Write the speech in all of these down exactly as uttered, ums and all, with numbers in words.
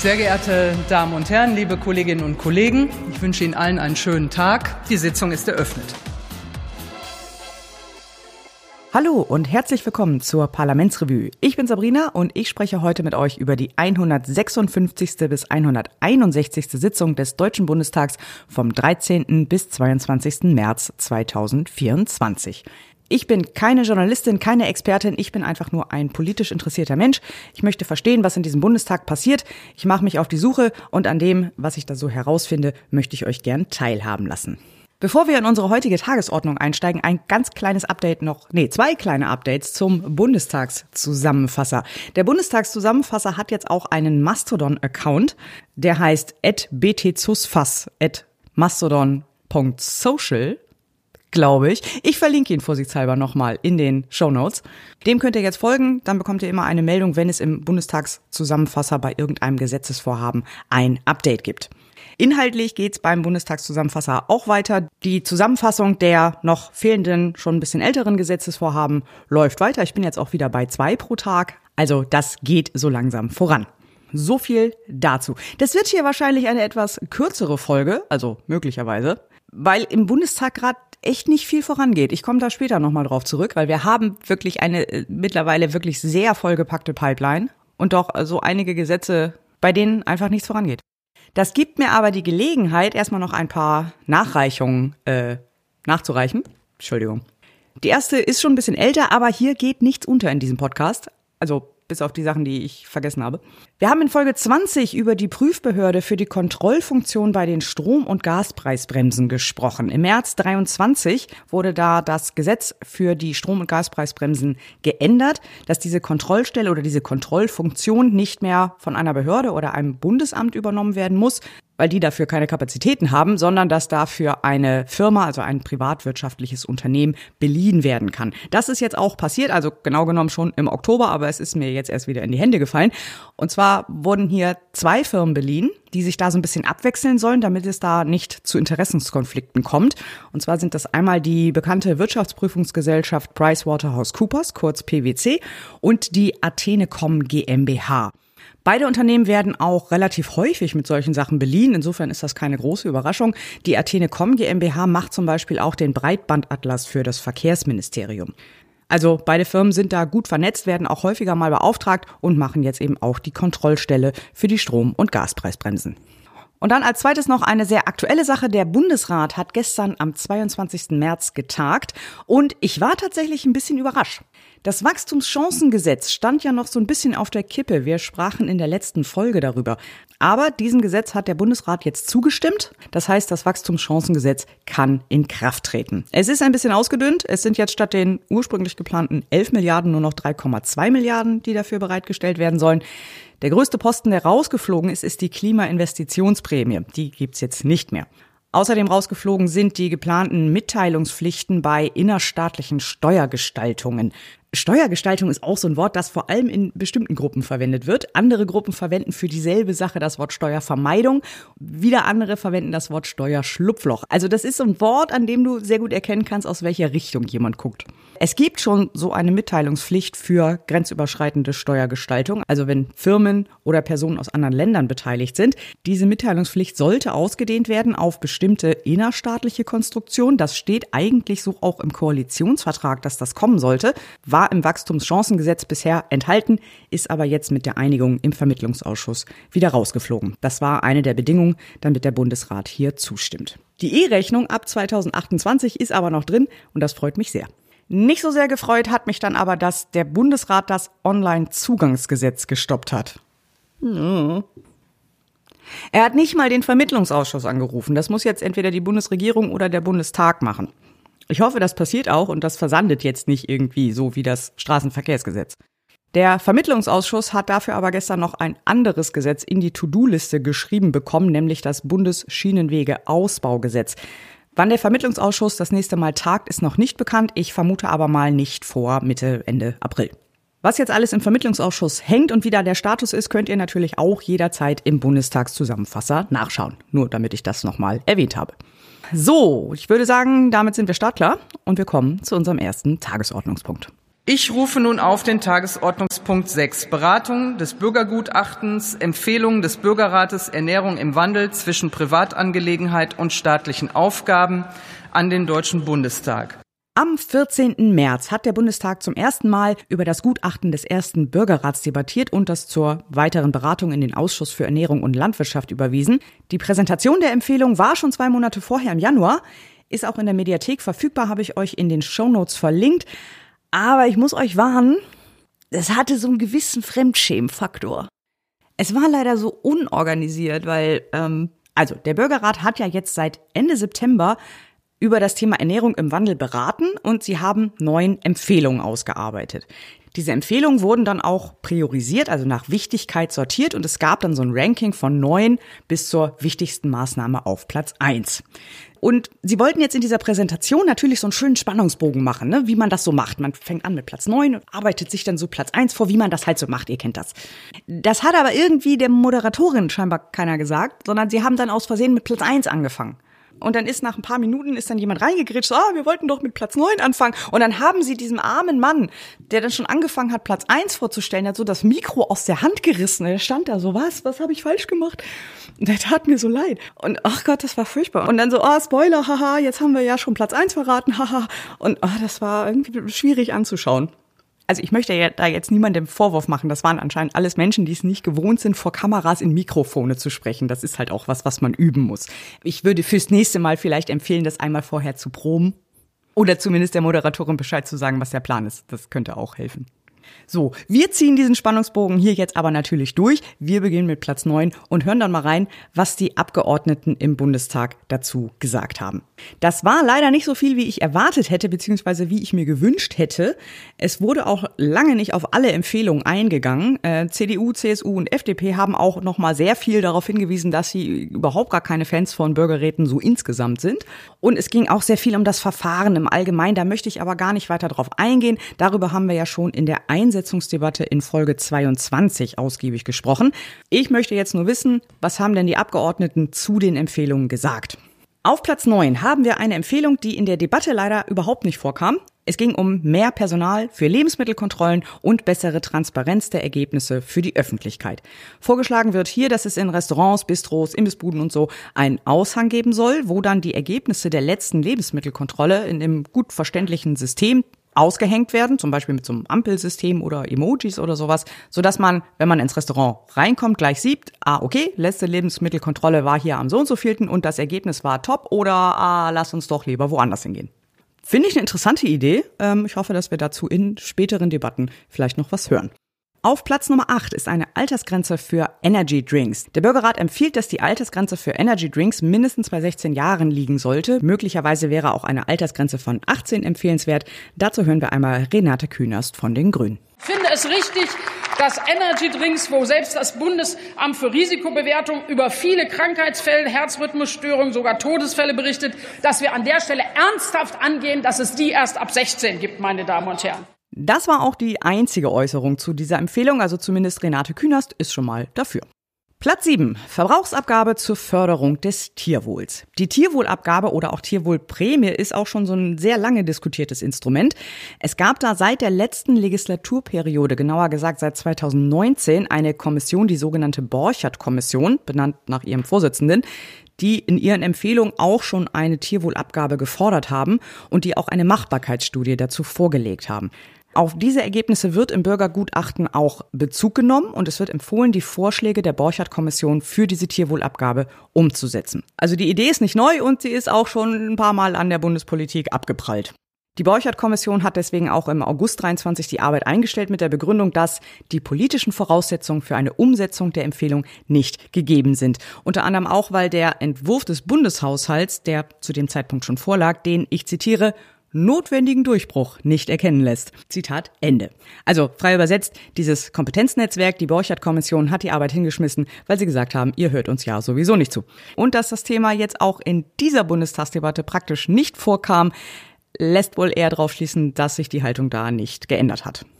Sehr geehrte Damen und Herren, liebe Kolleginnen und Kollegen, ich wünsche Ihnen allen einen schönen Tag. Die Sitzung ist eröffnet. Hallo und herzlich willkommen zur Parlamentsrevue. Ich bin Sabrina und ich spreche heute mit euch über die hundertsechsundfünfzigste bis hunderteinundsechzigste Sitzung des Deutschen Bundestags vom dreizehnten bis zweiundzwanzigsten März zweitausendvierundzwanzig. Ich bin keine Journalistin, keine Expertin, ich bin einfach nur ein politisch interessierter Mensch. Ich möchte verstehen, was in diesem Bundestag passiert. Ich mache mich auf die Suche und an dem, was ich da so herausfinde, möchte ich euch gern teilhaben lassen. Bevor wir in unsere heutige Tagesordnung einsteigen, ein ganz kleines Update noch, nee, zwei kleine Updates zum Bundestagszusammenfasser. Der Bundestagszusammenfasser hat jetzt auch einen Mastodon-Account, der heißt at btzusfass at mastodon punkt social. Glaube ich. Ich verlinke ihn vorsichtshalber nochmal in den Shownotes. Dem könnt ihr jetzt folgen, dann bekommt ihr immer eine Meldung, wenn es im Bundestagszusammenfasser bei irgendeinem Gesetzesvorhaben ein Update gibt. Inhaltlich geht's beim Bundestagszusammenfasser auch weiter. Die Zusammenfassung der noch fehlenden, schon ein bisschen älteren Gesetzesvorhaben läuft weiter. Ich bin jetzt auch wieder bei zwei pro Tag. Also das geht so langsam voran. So viel dazu. Das wird hier wahrscheinlich eine etwas kürzere Folge, also möglicherweise, weil im Bundestag gerade echt nicht viel vorangeht. Ich komme da später nochmal drauf zurück, weil wir haben wirklich eine äh, mittlerweile wirklich sehr vollgepackte Pipeline und doch so also einige Gesetze, bei denen einfach nichts vorangeht. Das gibt mir aber die Gelegenheit, erstmal noch ein paar Nachreichungen äh, nachzureichen. Entschuldigung. Die erste ist schon ein bisschen älter, aber hier geht nichts unter in diesem Podcast. Also bis auf die Sachen, die ich vergessen habe. Wir haben in Folge zwanzig über die Prüfbehörde für die Kontrollfunktion bei den Strom- und Gaspreisbremsen gesprochen. Im März dreiundzwanzig wurde da das Gesetz für die Strom- und Gaspreisbremsen geändert, dass diese Kontrollstelle oder diese Kontrollfunktion nicht mehr von einer Behörde oder einem Bundesamt übernommen werden muss, weil die dafür keine Kapazitäten haben, sondern dass dafür eine Firma, also ein privatwirtschaftliches Unternehmen, beliehen werden kann. Das ist jetzt auch passiert, also genau genommen schon im Oktober, aber es ist mir jetzt erst wieder in die Hände gefallen. Und zwar wurden hier zwei Firmen beliehen, die sich da so ein bisschen abwechseln sollen, damit es da nicht zu Interessenskonflikten kommt. Und zwar sind das einmal die bekannte Wirtschaftsprüfungsgesellschaft PricewaterhouseCoopers, kurz P W C, und die Athenecom GmbH. Beide Unternehmen werden auch relativ häufig mit solchen Sachen beliehen. Insofern ist das keine große Überraschung. Die Athenecom GmbH macht zum Beispiel auch den Breitbandatlas für das Verkehrsministerium. Also beide Firmen sind da gut vernetzt, werden auch häufiger mal beauftragt und machen jetzt eben auch die Kontrollstelle für die Strom- und Gaspreisbremsen. Und dann als zweites noch eine sehr aktuelle Sache. Der Bundesrat hat gestern am zweiundzwanzigsten März getagt und ich war tatsächlich ein bisschen überrascht. Das Wachstumschancengesetz stand ja noch so ein bisschen auf der Kippe. Wir sprachen in der letzten Folge darüber. Aber diesem Gesetz hat der Bundesrat jetzt zugestimmt. Das heißt, das Wachstumschancengesetz kann in Kraft treten. Es ist ein bisschen ausgedünnt. Es sind jetzt statt den ursprünglich geplanten elf Milliarden nur noch drei Komma zwei Milliarden, die dafür bereitgestellt werden sollen. Der größte Posten, der rausgeflogen ist, ist die Klimainvestitionsprämie. Die gibt's jetzt nicht mehr. Außerdem rausgeflogen sind die geplanten Mitteilungspflichten bei innerstaatlichen Steuergestaltungen. Steuergestaltung ist auch so ein Wort, das vor allem in bestimmten Gruppen verwendet wird. Andere Gruppen verwenden für dieselbe Sache das Wort Steuervermeidung. Wieder andere verwenden das Wort Steuerschlupfloch. Also das ist so ein Wort, an dem du sehr gut erkennen kannst, aus welcher Richtung jemand guckt. Es gibt schon so eine Mitteilungspflicht für grenzüberschreitende Steuergestaltung. Also wenn Firmen oder Personen aus anderen Ländern beteiligt sind. Diese Mitteilungspflicht sollte ausgedehnt werden auf bestimmte innerstaatliche Konstruktionen. Das steht eigentlich so auch im Koalitionsvertrag, dass das kommen sollte. War im Wachstumschancengesetz bisher enthalten, ist aber jetzt mit der Einigung im Vermittlungsausschuss wieder rausgeflogen. Das war eine der Bedingungen, damit der Bundesrat hier zustimmt. Die E-Rechnung ab zweitausendachtundzwanzig ist aber noch drin und das freut mich sehr. Nicht so sehr gefreut hat mich dann aber, dass der Bundesrat das Online-Zugangsgesetz gestoppt hat. Hm. Er hat nicht mal den Vermittlungsausschuss angerufen. Das muss jetzt entweder die Bundesregierung oder der Bundestag machen. Ich hoffe, das passiert auch und das versandet jetzt nicht irgendwie so wie das Straßenverkehrsgesetz. Der Vermittlungsausschuss hat dafür aber gestern noch ein anderes Gesetz in die To-Do-Liste geschrieben bekommen, nämlich das Bundesschienenwege-Ausbaugesetz. Wann der Vermittlungsausschuss das nächste Mal tagt, ist noch nicht bekannt. Ich vermute aber mal nicht vor Mitte, Ende April. Was jetzt alles im Vermittlungsausschuss hängt und wie da der Status ist, könnt ihr natürlich auch jederzeit im Bundestagszusammenfasser nachschauen. Nur damit ich das nochmal erwähnt habe. So, ich würde sagen, damit sind wir startklar und wir kommen zu unserem ersten Tagesordnungspunkt. Ich rufe nun auf den Tagesordnungspunkt sechs, Beratung des Bürgergutachtens, Empfehlungen des Bürgerrates Ernährung im Wandel zwischen Privatangelegenheit und staatlichen Aufgaben an den Deutschen Bundestag. Am vierzehnten März hat der Bundestag zum ersten Mal über das Gutachten des ersten Bürgerrats debattiert und das zur weiteren Beratung in den Ausschuss für Ernährung und Landwirtschaft überwiesen. Die Präsentation der Empfehlung war schon zwei Monate vorher im Januar, ist auch in der Mediathek verfügbar, habe ich euch in den Shownotes verlinkt. Aber ich muss euch warnen, es hatte so einen gewissen Fremdschämen-Faktor. Es war leider so unorganisiert, weil, ähm, also der Bürgerrat hat ja jetzt seit Ende September über das Thema Ernährung im Wandel beraten und sie haben neun Empfehlungen ausgearbeitet. Diese Empfehlungen wurden dann auch priorisiert, also nach Wichtigkeit sortiert und es gab dann so ein Ranking von neun bis zur wichtigsten Maßnahme auf Platz eins. Und sie wollten jetzt in dieser Präsentation natürlich so einen schönen Spannungsbogen machen, ne? Wie man das so macht. Man fängt an mit Platz neun und arbeitet sich dann so Platz eins vor, wie man das halt so macht, ihr kennt das. Das hat aber irgendwie der Moderatorin scheinbar keiner gesagt, sondern sie haben dann aus Versehen mit Platz eins angefangen. Und dann ist nach ein paar Minuten ist dann jemand reingegritscht, ah, wir wollten doch mit Platz neun anfangen. Und dann haben sie diesem armen Mann, der dann schon angefangen hat, Platz eins vorzustellen, hat so das Mikro aus der Hand gerissen. Der stand da so, was, was habe ich falsch gemacht? Und der tat mir so leid. Und ach Gott, das war furchtbar. Und dann so, ah, oh, Spoiler, haha, jetzt haben wir ja schon Platz eins verraten, haha. Und oh, das war irgendwie schwierig anzuschauen. Also ich möchte ja da jetzt niemandem Vorwurf machen. Das waren anscheinend alles Menschen, die es nicht gewohnt sind, vor Kameras in Mikrofone zu sprechen. Das ist halt auch was, was man üben muss. Ich würde fürs nächste Mal vielleicht empfehlen, das einmal vorher zu proben. Oder zumindest der Moderatorin Bescheid zu sagen, was der Plan ist. Das könnte auch helfen. So, wir ziehen diesen Spannungsbogen hier jetzt aber natürlich durch. Wir beginnen mit Platz neun und hören dann mal rein, was die Abgeordneten im Bundestag dazu gesagt haben. Das war leider nicht so viel, wie ich erwartet hätte, beziehungsweise wie ich mir gewünscht hätte. Es wurde auch lange nicht auf alle Empfehlungen eingegangen. Äh, C D U, C S U und F D P haben auch noch mal sehr viel darauf hingewiesen, dass sie überhaupt gar keine Fans von Bürgerräten so insgesamt sind. Und es ging auch sehr viel um das Verfahren im Allgemeinen. Da möchte ich aber gar nicht weiter drauf eingehen. Darüber haben wir ja schon in der Einsetzungsdebatte in Folge zweiundzwanzig ausgiebig gesprochen. Ich möchte jetzt nur wissen, was haben denn die Abgeordneten zu den Empfehlungen gesagt? Auf Platz neun haben wir eine Empfehlung, die in der Debatte leider überhaupt nicht vorkam. Es ging um mehr Personal für Lebensmittelkontrollen und bessere Transparenz der Ergebnisse für die Öffentlichkeit. Vorgeschlagen wird hier, dass es in Restaurants, Bistros, Imbissbuden und so einen Aushang geben soll, wo dann die Ergebnisse der letzten Lebensmittelkontrolle in einem gut verständlichen System ausgehängt werden, zum Beispiel mit so einem Ampelsystem oder Emojis oder sowas, sodass man, wenn man ins Restaurant reinkommt, gleich sieht, ah, okay, letzte Lebensmittelkontrolle war hier am so und so vielten und das Ergebnis war top oder ah, lass uns doch lieber woanders hingehen. Finde ich eine interessante Idee. Ähm, ich hoffe, dass wir dazu in späteren Debatten vielleicht noch was hören. Auf Platz Nummer acht ist eine Altersgrenze für Energy Drinks. Der Bürgerrat empfiehlt, dass die Altersgrenze für Energy Drinks mindestens bei sechzehn Jahren liegen sollte. Möglicherweise wäre auch eine Altersgrenze von achtzehn empfehlenswert. Dazu hören wir einmal Renate Künast von den Grünen. Ich finde es richtig, dass Energy Drinks, wo selbst das Bundesamt für Risikobewertung über viele Krankheitsfälle, Herzrhythmusstörungen, sogar Todesfälle berichtet, dass wir an der Stelle ernsthaft angehen, dass es die erst ab sechzehn gibt, meine Damen und Herren. Das war auch die einzige Äußerung zu dieser Empfehlung, also zumindest Renate Künast ist schon mal dafür. Platz sieben. Verbrauchsabgabe zur Förderung des Tierwohls. Die Tierwohlabgabe oder auch Tierwohlprämie ist auch schon so ein sehr lange diskutiertes Instrument. Es gab da seit der letzten Legislaturperiode, genauer gesagt seit zweitausendneunzehn, eine Kommission, die sogenannte Borchert-Kommission, benannt nach ihrem Vorsitzenden, die in ihren Empfehlungen auch schon eine Tierwohlabgabe gefordert haben und die auch eine Machbarkeitsstudie dazu vorgelegt haben. Auf diese Ergebnisse wird im Bürgergutachten auch Bezug genommen und es wird empfohlen, die Vorschläge der Borchert-Kommission für diese Tierwohlabgabe umzusetzen. Also die Idee ist nicht neu und sie ist auch schon ein paar Mal an der Bundespolitik abgeprallt. Die Borchert-Kommission hat deswegen auch im August dreiundzwanzig die Arbeit eingestellt mit der Begründung, dass die politischen Voraussetzungen für eine Umsetzung der Empfehlung nicht gegeben sind. Unter anderem auch, weil der Entwurf des Bundeshaushalts, der zu dem Zeitpunkt schon vorlag, den, ich zitiere, notwendigen Durchbruch nicht erkennen lässt. Zitat Ende. Also frei übersetzt, dieses Kompetenznetzwerk, die Borchert-Kommission, hat die Arbeit hingeschmissen, weil sie gesagt haben, ihr hört uns ja sowieso nicht zu. Und dass das Thema jetzt auch in dieser Bundestagsdebatte praktisch nicht vorkam, lässt wohl eher darauf schließen, dass sich die Haltung da nicht geändert hat.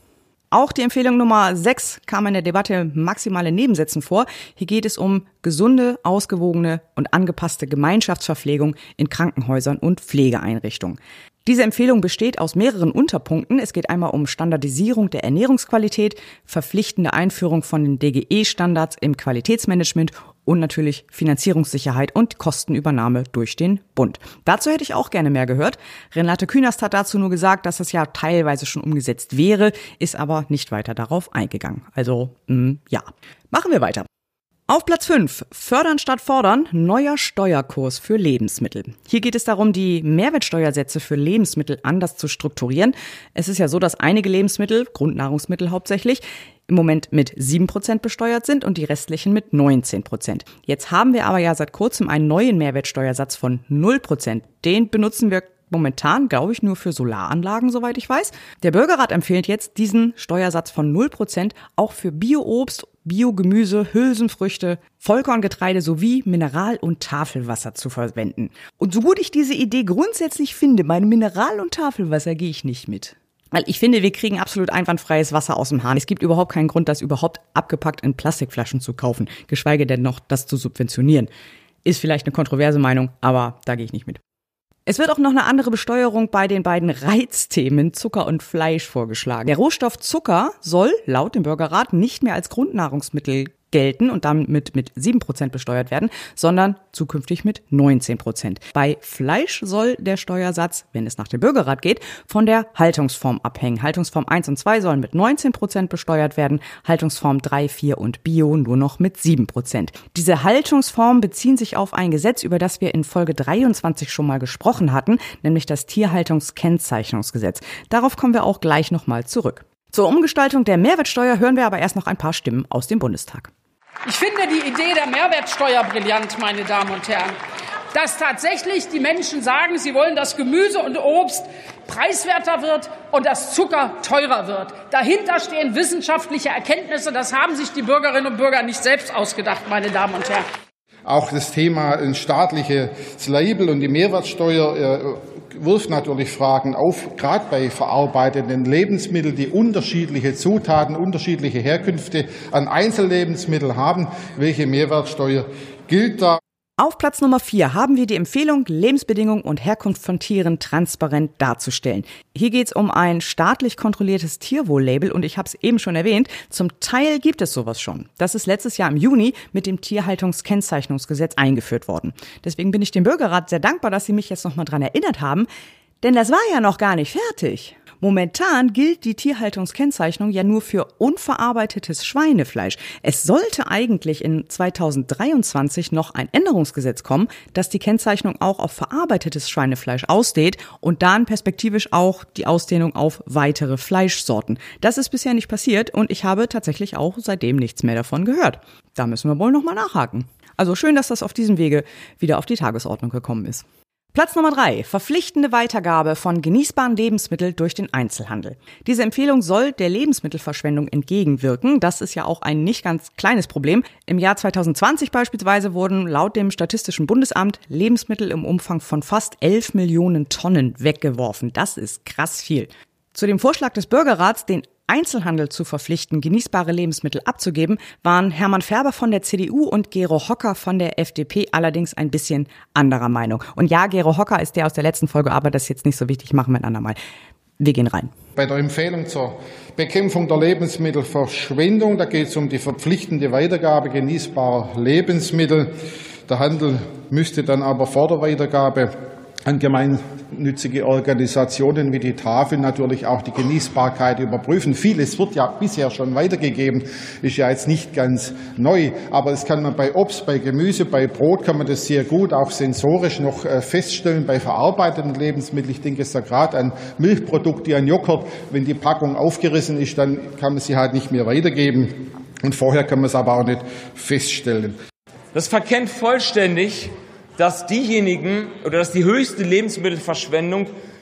Auch die Empfehlung Nummer sechs kam in der Debatte maximale Nebensätzen vor. Hier geht es um gesunde, ausgewogene und angepasste Gemeinschaftsverpflegung in Krankenhäusern und Pflegeeinrichtungen. Diese Empfehlung besteht aus mehreren Unterpunkten. Es geht einmal um Standardisierung der Ernährungsqualität, verpflichtende Einführung von den D G E-Standards im Qualitätsmanagement und natürlich Finanzierungssicherheit und Kostenübernahme durch den Bund. Dazu hätte ich auch gerne mehr gehört. Renate Künast hat dazu nur gesagt, dass das ja teilweise schon umgesetzt wäre, ist aber nicht weiter darauf eingegangen. Also, mh, ja. Machen wir weiter. Auf Platz fünf, Fördern statt Fordern, neuer Steuerkurs für Lebensmittel. Hier geht es darum, die Mehrwertsteuersätze für Lebensmittel anders zu strukturieren. Es ist ja so, dass einige Lebensmittel, Grundnahrungsmittel hauptsächlich, im Moment mit sieben Prozent besteuert sind und die restlichen mit neunzehn Prozent. Jetzt haben wir aber ja seit kurzem einen neuen Mehrwertsteuersatz von null Prozent. Den benutzen wir momentan, glaube ich, nur für Solaranlagen, soweit ich weiß. Der Bürgerrat empfiehlt jetzt, diesen Steuersatz von null Prozent auch für Bio-Obst, Biogemüse, Hülsenfrüchte, Vollkorngetreide sowie Mineral- und Tafelwasser zu verwenden. Und so gut ich diese Idee grundsätzlich finde, bei Mineral- und Tafelwasser gehe ich nicht mit. Weil ich finde, wir kriegen absolut einwandfreies Wasser aus dem Hahn. Es gibt überhaupt keinen Grund, das überhaupt abgepackt in Plastikflaschen zu kaufen, geschweige denn noch das zu subventionieren. Ist vielleicht eine kontroverse Meinung, aber da gehe ich nicht mit. Es wird auch noch eine andere Besteuerung bei den beiden Reizthemen Zucker und Fleisch vorgeschlagen. Der Rohstoff Zucker soll laut dem Bürgerrat nicht mehr als Grundnahrungsmittel gelten und damit mit sieben Prozent besteuert werden, sondern zukünftig mit neunzehn Prozent. Bei Fleisch soll der Steuersatz, wenn es nach dem Bürgerrat geht, von der Haltungsform abhängen. Haltungsform eins und zwei sollen mit neunzehn Prozent besteuert werden, Haltungsform drei, vier und Bio nur noch mit sieben Prozent. Diese Haltungsformen beziehen sich auf ein Gesetz, über das wir in Folge dreiundzwanzig schon mal gesprochen hatten, nämlich das Tierhaltungskennzeichnungsgesetz. Darauf kommen wir auch gleich nochmal zurück. Zur Umgestaltung der Mehrwertsteuer hören wir aber erst noch ein paar Stimmen aus dem Bundestag. Ich finde die Idee der Mehrwertsteuer brillant, meine Damen und Herren. Dass tatsächlich die Menschen sagen, sie wollen, dass Gemüse und Obst preiswerter wird und dass Zucker teurer wird. Dahinter stehen wissenschaftliche Erkenntnisse. Das haben sich die Bürgerinnen und Bürger nicht selbst ausgedacht, meine Damen und Herren. Auch das Thema ein staatliches Label und die Mehrwertsteuer äh, wirft natürlich Fragen auf, gerade bei verarbeitenden Lebensmitteln, die unterschiedliche Zutaten, unterschiedliche Herkünfte an Einzellebensmitteln haben. Welche Mehrwertsteuer gilt da? Auf Platz Nummer vier haben wir die Empfehlung, Lebensbedingungen und Herkunft von Tieren transparent darzustellen. Hier geht es um ein staatlich kontrolliertes Tierwohl-Label und ich habe es eben schon erwähnt, zum Teil gibt es sowas schon. Das ist letztes Jahr im Juni mit dem Tierhaltungskennzeichnungsgesetz eingeführt worden. Deswegen bin ich dem Bürgerrat sehr dankbar, dass Sie mich jetzt nochmal dran erinnert haben, denn das war ja noch gar nicht fertig. Momentan gilt die Tierhaltungskennzeichnung ja nur für unverarbeitetes Schweinefleisch. Es sollte eigentlich in zweitausenddreiundzwanzig noch ein Änderungsgesetz kommen, das die Kennzeichnung auch auf verarbeitetes Schweinefleisch ausdehnt und dann perspektivisch auch die Ausdehnung auf weitere Fleischsorten. Das ist bisher nicht passiert und ich habe tatsächlich auch seitdem nichts mehr davon gehört. Da müssen wir wohl nochmal nachhaken. Also schön, dass das auf diesem Wege wieder auf die Tagesordnung gekommen ist. Platz Nummer drei. Verpflichtende Weitergabe von genießbaren Lebensmitteln durch den Einzelhandel. Diese Empfehlung soll der Lebensmittelverschwendung entgegenwirken. Das ist ja auch ein nicht ganz kleines Problem. Im Jahr zweitausendzwanzig beispielsweise wurden laut dem Statistischen Bundesamt Lebensmittel im Umfang von fast elf Millionen Tonnen weggeworfen. Das ist krass viel. Zu dem Vorschlag des Bürgerrats, den Einzelhandel zu verpflichten, genießbare Lebensmittel abzugeben, waren Hermann Färber von der C D U und Gero Hocker von der F D P allerdings ein bisschen anderer Meinung. Und ja, Gero Hocker ist der aus der letzten Folge, aber das ist jetzt nicht so wichtig, machen wir ein andermal. Wir gehen rein. Bei der Empfehlung zur Bekämpfung der Lebensmittelverschwendung, da geht es um die verpflichtende Weitergabe genießbarer Lebensmittel. Der Handel müsste dann aber vor der Weitergabe an gemeinnützige Organisationen wie die Tafel natürlich auch die Genießbarkeit überprüfen. Vieles wird ja bisher schon weitergegeben, ist ja jetzt nicht ganz neu, aber das kann man bei Obst, bei Gemüse, bei Brot kann man das sehr gut auch sensorisch noch feststellen. Bei verarbeiteten Lebensmitteln, ich denke jetzt da gerade an Milchprodukte, an Joghurt, wenn die Packung aufgerissen ist, dann kann man sie halt nicht mehr weitergeben und vorher kann man es aber auch nicht feststellen. Das verkennt vollständig, dass diejenigen oder dass die höchste Lebensmittelverschwendung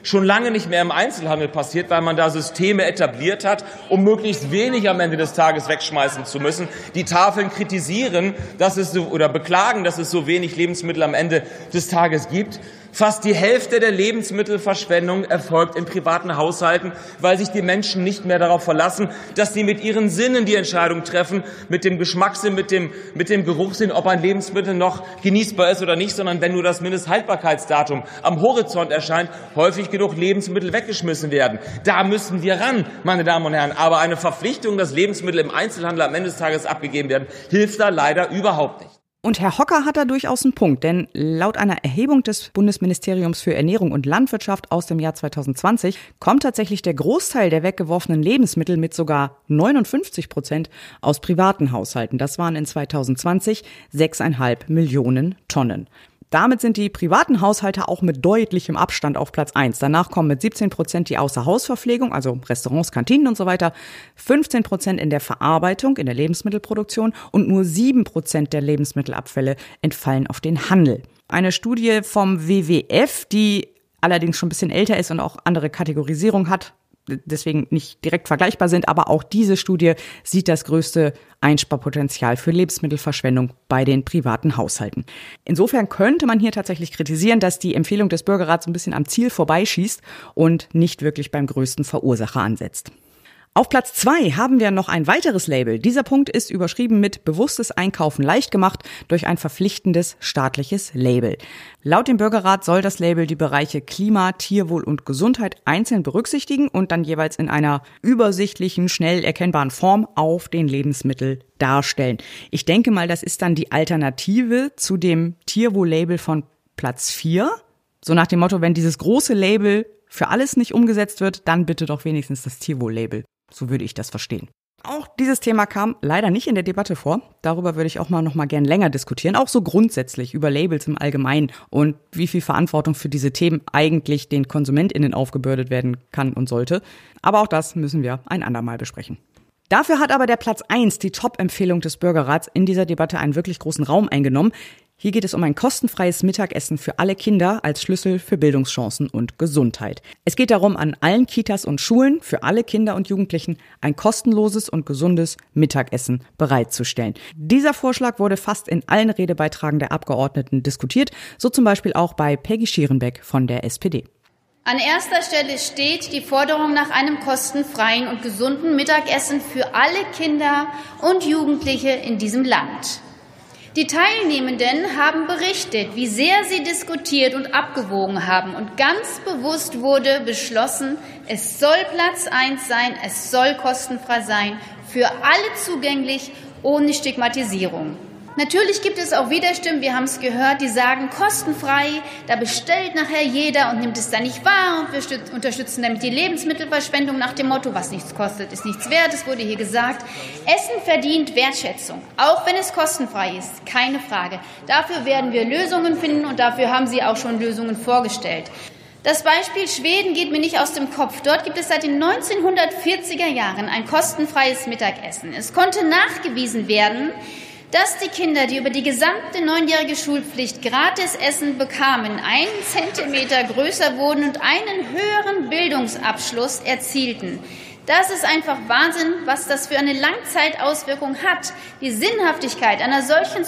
schon lange nicht mehr im Einzelhandel passiert, weil man da Systeme etabliert hat, um möglichst wenig am Ende des Tages wegschmeißen zu müssen. Die Tafeln kritisieren, dass es so, oder beklagen, dass es so wenig Lebensmittel am Ende des Tages gibt. Fast die Hälfte der Lebensmittelverschwendung erfolgt in privaten Haushalten, weil sich die Menschen nicht mehr darauf verlassen, dass sie mit ihren Sinnen die Entscheidung treffen, mit dem Geschmackssinn, mit dem, mit dem Geruchssinn, ob ein Lebensmittel noch genießbar ist oder nicht, sondern wenn nur das Mindesthaltbarkeitsdatum am Horizont erscheint, häufig genug Lebensmittel weggeschmissen werden. Da müssen wir ran, meine Damen und Herren. Aber eine Verpflichtung, dass Lebensmittel im Einzelhandel am Ende des Tages abgegeben werden, hilft da leider überhaupt nicht. Und Herr Hocker hat da durchaus einen Punkt, denn laut einer Erhebung des Bundesministeriums für Ernährung und Landwirtschaft aus dem Jahr zweitausendzwanzig kommt tatsächlich der Großteil der weggeworfenen Lebensmittel mit sogar neunundfünfzig Prozent aus privaten Haushalten. Das waren in zweitausendzwanzig sechseinhalb Millionen Tonnen. Damit sind die privaten Haushalte auch mit deutlichem Abstand auf Platz eins. Danach kommen mit siebzehn Prozent die Außerhausverpflegung, also Restaurants, Kantinen und so weiter, fünfzehn Prozent in der Verarbeitung, in der Lebensmittelproduktion und nur sieben Prozent der Lebensmittelabfälle entfallen auf den Handel. Eine Studie vom W W F, die allerdings schon ein bisschen älter ist und auch andere Kategorisierung hat, deswegen nicht direkt vergleichbar sind, aber auch diese Studie sieht das größte Einsparpotenzial für Lebensmittelverschwendung bei den privaten Haushalten. Insofern könnte man hier tatsächlich kritisieren, dass die Empfehlung des Bürgerrats ein bisschen am Ziel vorbeischießt und nicht wirklich beim größten Verursacher ansetzt. Auf Platz zwei haben wir noch ein weiteres Label. Dieser Punkt ist überschrieben mit bewusstes Einkaufen leicht gemacht durch ein verpflichtendes staatliches Label. Laut dem Bürgerrat soll das Label die Bereiche Klima, Tierwohl und Gesundheit einzeln berücksichtigen und dann jeweils in einer übersichtlichen, schnell erkennbaren Form auf den Lebensmittel darstellen. Ich denke mal, das ist dann die Alternative zu dem Tierwohl-Label von Platz vier. So nach dem Motto, wenn dieses große Label für alles nicht umgesetzt wird, dann bitte doch wenigstens das Tierwohl-Label. So würde ich das verstehen. Auch dieses Thema kam leider nicht in der Debatte vor. Darüber würde ich auch mal noch mal gern länger diskutieren. Auch so grundsätzlich über Labels im Allgemeinen und wie viel Verantwortung für diese Themen eigentlich den KonsumentInnen aufgebürdet werden kann und sollte. Aber auch das müssen wir ein andermal besprechen. Dafür hat aber der Platz eins, die Top-Empfehlung des Bürgerrats, in dieser Debatte einen wirklich großen Raum eingenommen. Hier geht es um ein kostenfreies Mittagessen für alle Kinder als Schlüssel für Bildungschancen und Gesundheit. Es geht darum, an allen Kitas und Schulen für alle Kinder und Jugendlichen ein kostenloses und gesundes Mittagessen bereitzustellen. Dieser Vorschlag wurde fast in allen Redebeiträgen der Abgeordneten diskutiert, so zum Beispiel auch bei Peggy Schierenbeck von der S P D. An erster Stelle steht die Forderung nach einem kostenfreien und gesunden Mittagessen für alle Kinder und Jugendliche in diesem Land. Die Teilnehmenden haben berichtet, wie sehr sie diskutiert und abgewogen haben. Und ganz bewusst wurde beschlossen, es soll Platz eins sein, es soll kostenfrei sein, für alle zugänglich, ohne Stigmatisierung. Natürlich gibt es auch Widerstimmen, wir haben es gehört, die sagen, kostenfrei, da bestellt nachher jeder und nimmt es dann nicht wahr und wir unterstützen damit die Lebensmittelverschwendung nach dem Motto, was nichts kostet, ist nichts wert, es wurde hier gesagt. Essen verdient Wertschätzung, auch wenn es kostenfrei ist, keine Frage. Dafür werden wir Lösungen finden und dafür haben Sie auch schon Lösungen vorgestellt. Das Beispiel Schweden geht mir nicht aus dem Kopf. Dort gibt es seit den neunzehnhundertvierziger Jahren ein kostenfreies Mittagessen. Es konnte nachgewiesen werden, dass die Kinder, die über die gesamte neunjährige Schulpflicht gratis Essen bekamen, einen Zentimeter größer wurden und einen höheren Bildungsabschluss erzielten. Das ist einfach Wahnsinn, was das für eine Langzeitauswirkung hat. Die Sinnhaftigkeit einer solchen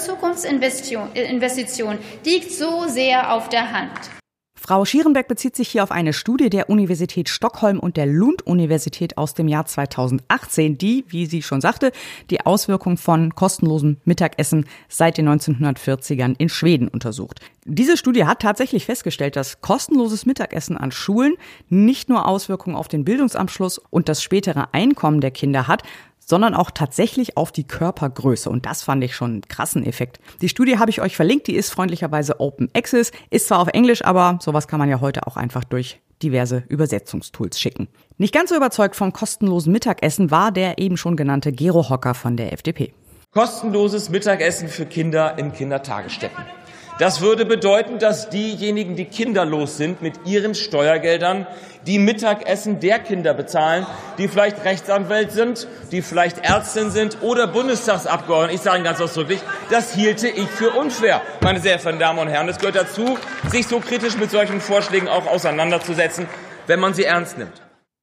Zukunftsinvestition liegt so sehr auf der Hand. Frau Schierenbeck bezieht sich hier auf eine Studie der Universität Stockholm und der Lund-Universität aus dem Jahr zweitausendachtzehn, die, wie sie schon sagte, die Auswirkungen von kostenlosem Mittagessen seit den neunzehnhundertvierzigern in Schweden untersucht. Diese Studie hat tatsächlich festgestellt, dass kostenloses Mittagessen an Schulen nicht nur Auswirkungen auf den Bildungsabschluss und das spätere Einkommen der Kinder hat, sondern auch tatsächlich auf die Körpergröße. Und das fand ich schon einen krassen Effekt. Die Studie habe ich euch verlinkt, die ist freundlicherweise Open Access, ist zwar auf Englisch, aber sowas kann man ja heute auch einfach durch diverse Übersetzungstools schicken. Nicht ganz so überzeugt vom kostenlosen Mittagessen war der eben schon genannte Gero Hocker von der F D P. Kostenloses Mittagessen für Kinder in Kindertagesstätten. Das würde bedeuten, dass diejenigen, die kinderlos sind, mit ihren Steuergeldern die Mittagessen der Kinder bezahlen, die vielleicht Rechtsanwalt sind, die vielleicht Ärztin sind oder Bundestagsabgeordnete. Ich sage Ihnen ganz ausdrücklich, das hielte ich für unfair, meine sehr verehrten Damen und Herren. Es gehört dazu, sich so kritisch mit solchen Vorschlägen auch auseinanderzusetzen. wenn man sie ernst nimmt.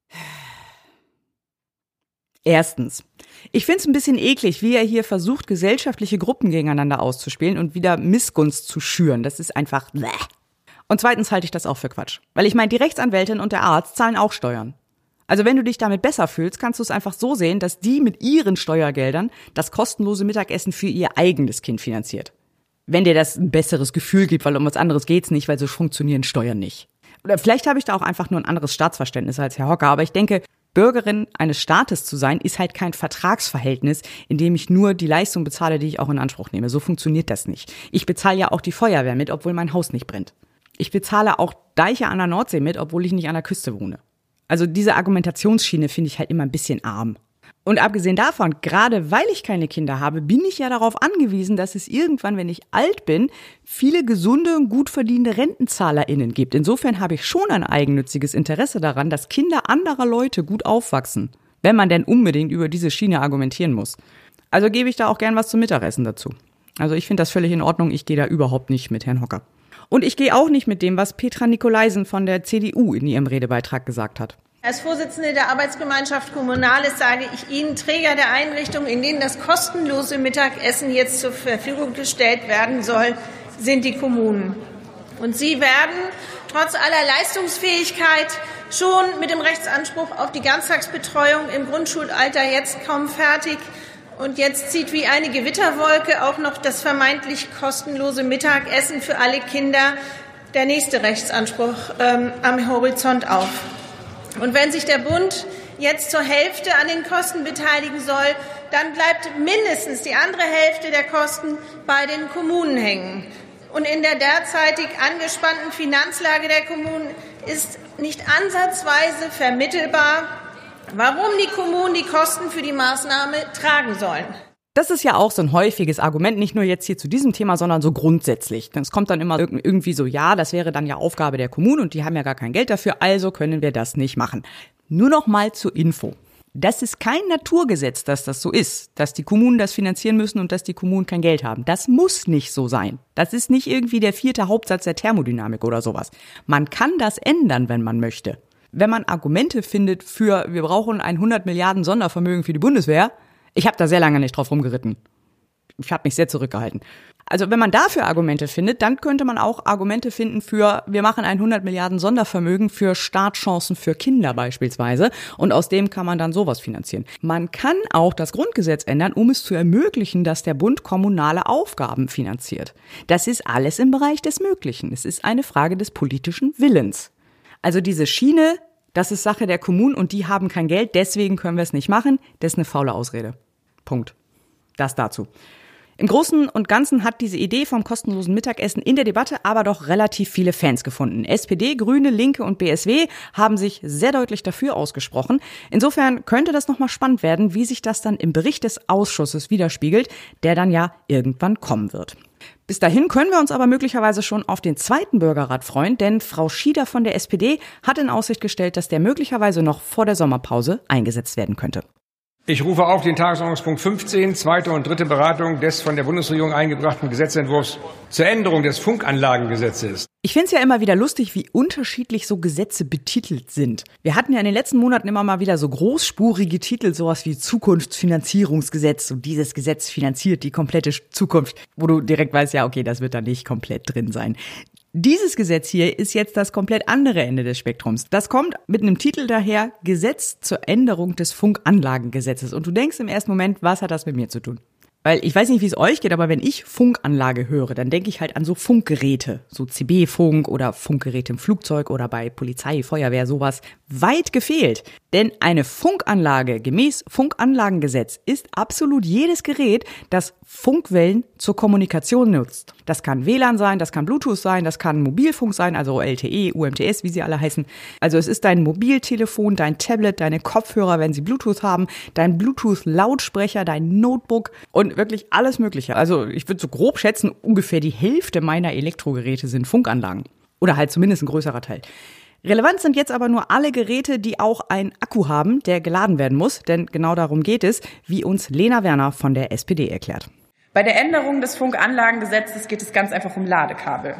Erstens. Ich finde es ein bisschen eklig, wie er hier versucht, gesellschaftliche Gruppen gegeneinander auszuspielen und wieder Missgunst zu schüren. Das ist einfach bläh. Und zweitens halte ich das auch für Quatsch. Weil ich meine, die Rechtsanwältin und der Arzt zahlen auch Steuern. Also wenn du dich damit besser fühlst, kannst du es einfach so sehen, dass die mit ihren Steuergeldern das kostenlose Mittagessen für ihr eigenes Kind finanziert. Wenn dir das ein besseres Gefühl gibt, weil um was anderes geht's nicht, weil so funktionieren Steuern nicht. Oder vielleicht habe ich da auch einfach nur ein anderes Staatsverständnis als Herr Hocker, aber ich denke, Bürgerin eines Staates zu sein, ist halt kein Vertragsverhältnis, in dem ich nur die Leistung bezahle, die ich auch in Anspruch nehme. So funktioniert das nicht. Ich bezahle ja auch die Feuerwehr mit, obwohl mein Haus nicht brennt. Ich bezahle auch Deiche an der Nordsee mit, obwohl ich nicht an der Küste wohne. Also diese Argumentationsschiene finde ich halt immer ein bisschen arm. Und abgesehen davon, gerade weil ich keine Kinder habe, bin ich ja darauf angewiesen, dass es irgendwann, wenn ich alt bin, viele gesunde und gut verdienende RentenzahlerInnen gibt. Insofern habe ich schon ein eigennütziges Interesse daran, dass Kinder anderer Leute gut aufwachsen, wenn man denn unbedingt über diese Schiene argumentieren muss. Also gebe ich da auch gern was zum Mittagessen dazu. Also ich finde das völlig in Ordnung, ich gehe da überhaupt nicht mit Herrn Hocker. Und ich gehe auch nicht mit dem, was Petra Nikolaisen von der C D U in ihrem Redebeitrag gesagt hat. Als Vorsitzende der Arbeitsgemeinschaft Kommunales sage ich Ihnen, Träger der Einrichtungen, in denen das kostenlose Mittagessen jetzt zur Verfügung gestellt werden soll, sind die Kommunen. Und sie werden trotz aller Leistungsfähigkeit schon mit dem Rechtsanspruch auf die Ganztagsbetreuung im Grundschulalter jetzt kaum fertig. Und jetzt zieht wie eine Gewitterwolke auch noch das vermeintlich kostenlose Mittagessen für alle Kinder, der nächste Rechtsanspruch, ähm, am Horizont auf. Und wenn sich der Bund jetzt zur Hälfte an den Kosten beteiligen soll, dann bleibt mindestens die andere Hälfte der Kosten bei den Kommunen hängen. Und in der derzeitig angespannten Finanzlage der Kommunen ist nicht ansatzweise vermittelbar, warum die Kommunen die Kosten für die Maßnahme tragen sollen. Das ist ja auch so ein häufiges Argument, nicht nur jetzt hier zu diesem Thema, sondern so grundsätzlich. Es kommt dann immer irgendwie so, ja, das wäre dann ja Aufgabe der Kommunen und die haben ja gar kein Geld dafür, also können wir das nicht machen. Nur noch mal zur Info. Das ist kein Naturgesetz, dass das so ist, dass die Kommunen das finanzieren müssen und dass die Kommunen kein Geld haben. Das muss nicht so sein. Das ist nicht irgendwie der vierte Hauptsatz der Thermodynamik oder sowas. Man kann das ändern, wenn man möchte. Wenn man Argumente findet für, wir brauchen ein hundert Milliarden Sondervermögen für die Bundeswehr, ich habe da sehr lange nicht drauf rumgeritten. Ich habe mich sehr zurückgehalten. Also wenn man dafür Argumente findet, dann könnte man auch Argumente finden für, wir machen ein hundert Milliarden Sondervermögen für Startchancen für Kinder beispielsweise und aus dem kann man dann sowas finanzieren. Man kann auch das Grundgesetz ändern, um es zu ermöglichen, dass der Bund kommunale Aufgaben finanziert. Das ist alles im Bereich des Möglichen. Es ist eine Frage des politischen Willens. Also diese Schiene, das ist Sache der Kommunen und die haben kein Geld, deswegen können wir es nicht machen, das ist eine faule Ausrede. Punkt. Das dazu. Im Großen und Ganzen hat diese Idee vom kostenlosen Mittagessen in der Debatte aber doch relativ viele Fans gefunden. S P D, Grüne, Linke und B S W haben sich sehr deutlich dafür ausgesprochen. Insofern könnte das nochmal spannend werden, wie sich das dann im Bericht des Ausschusses widerspiegelt, der dann ja irgendwann kommen wird. Bis dahin können wir uns aber möglicherweise schon auf den zweiten Bürgerrat freuen, denn Frau Schieder von der S P D hat in Aussicht gestellt, dass der möglicherweise noch vor der Sommerpause eingesetzt werden könnte. Ich rufe auf den Tagesordnungspunkt fünfzehn, zweite und dritte Beratung des von der Bundesregierung eingebrachten Gesetzentwurfs zur Änderung des Funkanlagengesetzes. Ich finde es ja immer wieder lustig, wie unterschiedlich so Gesetze betitelt sind. Wir hatten ja in den letzten Monaten immer mal wieder so großspurige Titel, sowas wie Zukunftsfinanzierungsgesetz und dieses Gesetz finanziert die komplette Zukunft, wo du direkt weißt, ja okay, das wird da nicht komplett drin sein. Dieses Gesetz hier ist jetzt das komplett andere Ende des Spektrums. Das kommt mit einem Titel daher, Gesetz zur Änderung des Funkanlagengesetzes. Und du denkst im ersten Moment, was hat das mit mir zu tun? Weil ich weiß nicht, wie es euch geht, aber wenn ich Funkanlage höre, dann denke ich halt an so Funkgeräte, so C B-Funk oder Funkgeräte im Flugzeug oder bei Polizei, Feuerwehr, sowas. Weit gefehlt. Denn eine Funkanlage gemäß Funkanlagengesetz ist absolut jedes Gerät, das Funkwellen zur Kommunikation nutzt. Das kann W L A N sein, das kann Bluetooth sein, das kann Mobilfunk sein, also L T E, U M T S, wie sie alle heißen. Also es ist dein Mobiltelefon, dein Tablet, deine Kopfhörer, wenn sie Bluetooth haben, dein Bluetooth-Lautsprecher, dein Notebook und wirklich alles Mögliche. Also ich würde so grob schätzen, ungefähr die Hälfte meiner Elektrogeräte sind Funkanlagen. Oder halt zumindest ein größerer Teil. Relevant sind jetzt aber nur alle Geräte, die auch einen Akku haben, der geladen werden muss. Denn genau darum geht es, wie uns Lena Werner von der S P D erklärt. Bei der Änderung des Funkanlagengesetzes geht es ganz einfach um Ladekabel.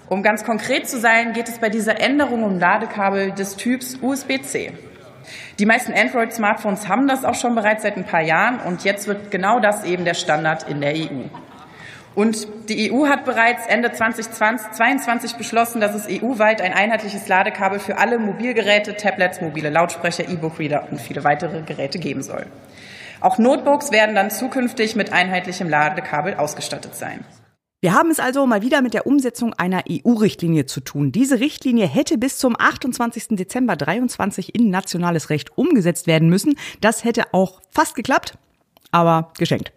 Um ganz konkret zu sein, geht es bei dieser Änderung um Ladekabel des Typs U S B C. Die meisten Android-Smartphones haben das auch schon bereits seit ein paar Jahren und jetzt wird genau das eben der Standard in der E U. Und die E U hat bereits Ende zweitausendzweiundzwanzig beschlossen, dass es E U-weit ein einheitliches Ladekabel für alle Mobilgeräte, Tablets, mobile Lautsprecher, E-Book-Reader und viele weitere Geräte geben soll. Auch Notebooks werden dann zukünftig mit einheitlichem Ladekabel ausgestattet sein. Wir haben es also mal wieder mit der Umsetzung einer E U-Richtlinie zu tun. Diese Richtlinie hätte bis zum achtundzwanzigsten Dezember dreiundzwanzig in nationales Recht umgesetzt werden müssen. Das hätte auch fast geklappt, aber geschenkt.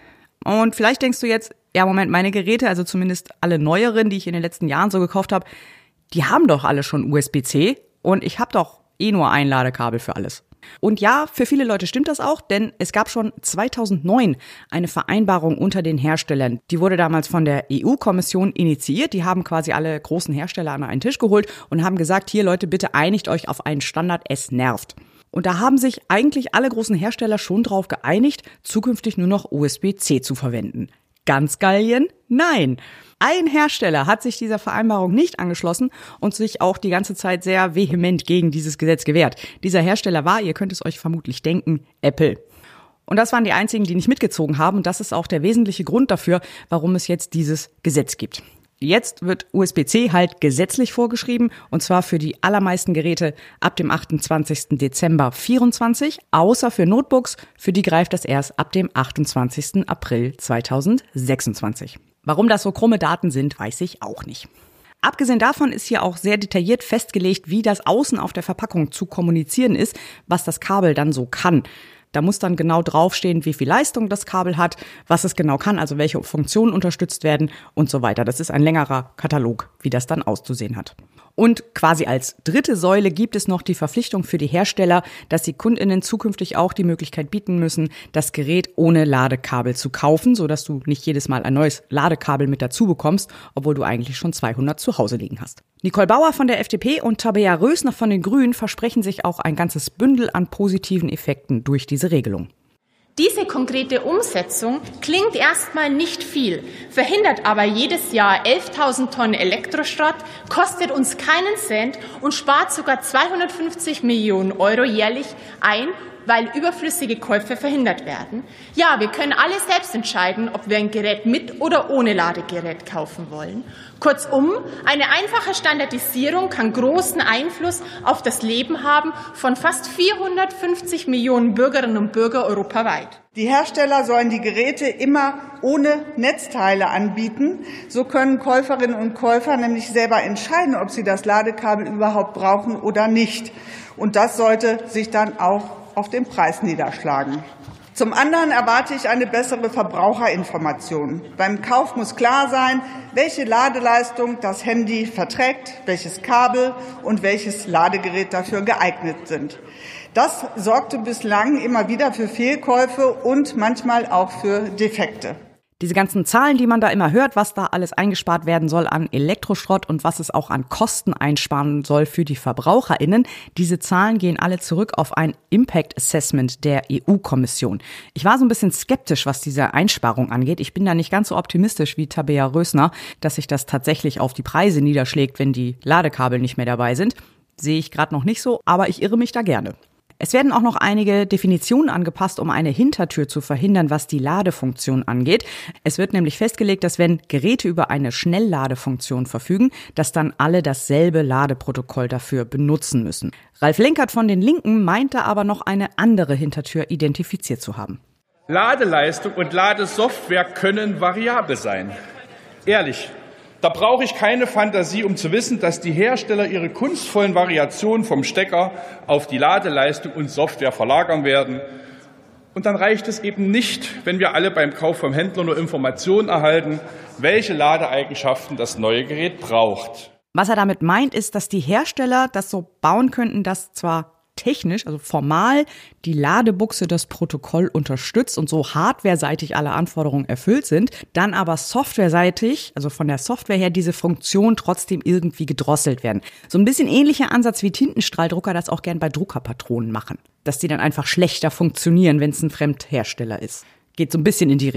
Und vielleicht denkst du jetzt, ja Moment, meine Geräte, also zumindest alle neueren, die ich in den letzten Jahren so gekauft habe, die haben doch alle schon U S B C und ich habe doch eh nur ein Ladekabel für alles. Und ja, für viele Leute stimmt das auch, denn es gab schon zweitausendneun eine Vereinbarung unter den Herstellern. Die wurde damals von der E U-Kommission initiiert. Die haben quasi alle großen Hersteller an einen Tisch geholt und haben gesagt, hier Leute, bitte einigt euch auf einen Standard, es nervt. Und da haben sich eigentlich alle großen Hersteller schon drauf geeinigt, zukünftig nur noch U S B C zu verwenden. Ganz Gallien? Nein. Ein Hersteller hat sich dieser Vereinbarung nicht angeschlossen und sich auch die ganze Zeit sehr vehement gegen dieses Gesetz gewehrt. Dieser Hersteller war, ihr könnt es euch vermutlich denken, Apple. Und das waren die einzigen, die nicht mitgezogen haben. Und das ist auch der wesentliche Grund dafür, warum es jetzt dieses Gesetz gibt. Jetzt wird U S B C halt gesetzlich vorgeschrieben, und zwar für die allermeisten Geräte ab dem achtundzwanzigsten Dezember vierundzwanzig, außer für Notebooks, für die greift das erst ab dem achtundzwanzigsten April zweitausendsechsundzwanzig. Warum das so krumme Daten sind, weiß ich auch nicht. Abgesehen davon ist hier auch sehr detailliert festgelegt, wie das außen auf der Verpackung zu kommunizieren ist, was das Kabel dann so kann. Da muss dann genau draufstehen, wie viel Leistung das Kabel hat, was es genau kann, also welche Funktionen unterstützt werden und so weiter. Das ist ein längerer Katalog, wie das dann auszusehen hat. Und quasi als dritte Säule gibt es noch die Verpflichtung für die Hersteller, dass die KundInnen zukünftig auch die Möglichkeit bieten müssen, das Gerät ohne Ladekabel zu kaufen, sodass du nicht jedes Mal ein neues Ladekabel mit dazu bekommst, obwohl du eigentlich schon zweihundert zu Hause liegen hast. Nicole Bauer von der F D P und Tabea Rösner von den Grünen versprechen sich auch ein ganzes Bündel an positiven Effekten durch diese Regelung. Diese konkrete Umsetzung klingt erstmal nicht viel, verhindert aber jedes Jahr elftausend Tonnen Elektroschrott, kostet uns keinen Cent und spart sogar zweihundertfünfzig Millionen Euro jährlich ein, weil überflüssige Käufe verhindert werden. Ja, wir können alle selbst entscheiden, ob wir ein Gerät mit oder ohne Ladegerät kaufen wollen. Kurzum, eine einfache Standardisierung kann großen Einfluss auf das Leben haben von fast vierhundertfünfzig Millionen Bürgerinnen und Bürgern europaweit. Die Hersteller sollen die Geräte immer ohne Netzteile anbieten. So können Käuferinnen und Käufer nämlich selber entscheiden, ob sie das Ladekabel überhaupt brauchen oder nicht. Und das sollte sich dann auch auf den Preis niederschlagen. Zum anderen erwarte ich eine bessere Verbraucherinformation. Beim Kauf muss klar sein, welche Ladeleistung das Handy verträgt, welches Kabel und welches Ladegerät dafür geeignet sind. Das sorgte bislang immer wieder für Fehlkäufe und manchmal auch für Defekte. Diese ganzen Zahlen, die man da immer hört, was da alles eingespart werden soll an Elektroschrott und was es auch an Kosten einsparen soll für die VerbraucherInnen, diese Zahlen gehen alle zurück auf ein Impact Assessment der E U-Kommission. Ich war so ein bisschen skeptisch, was diese Einsparung angeht. Ich bin da nicht ganz so optimistisch wie Tabea Rösner, dass sich das tatsächlich auf die Preise niederschlägt, wenn die Ladekabel nicht mehr dabei sind. Sehe ich gerade noch nicht so, aber ich irre mich da gerne. Es werden auch noch einige Definitionen angepasst, um eine Hintertür zu verhindern, was die Ladefunktion angeht. Es wird nämlich festgelegt, dass wenn Geräte über eine Schnellladefunktion verfügen, dass dann alle dasselbe Ladeprotokoll dafür benutzen müssen. Ralf Lenkert von den Linken meint da aber noch eine andere Hintertür identifiziert zu haben. Ladeleistung und Ladesoftware können variabel sein. Ehrlich. Da brauche ich keine Fantasie, um zu wissen, dass die Hersteller ihre kunstvollen Variationen vom Stecker auf die Ladeleistung und Software verlagern werden. Und dann reicht es eben nicht, wenn wir alle beim Kauf vom Händler nur Informationen erhalten, welche Ladeeigenschaften das neue Gerät braucht. Was er damit meint, ist, dass die Hersteller das so bauen könnten, dass zwar technisch, also formal, die Ladebuchse das Protokoll unterstützt und so hardwareseitig alle Anforderungen erfüllt sind, dann aber softwareseitig, also von der Software her, diese Funktion trotzdem irgendwie gedrosselt werden. So ein bisschen ähnlicher Ansatz wie Tintenstrahldrucker das auch gern bei Druckerpatronen machen. Dass die dann einfach schlechter funktionieren, wenn es ein Fremdhersteller ist. Geht so ein bisschen in die Richtung.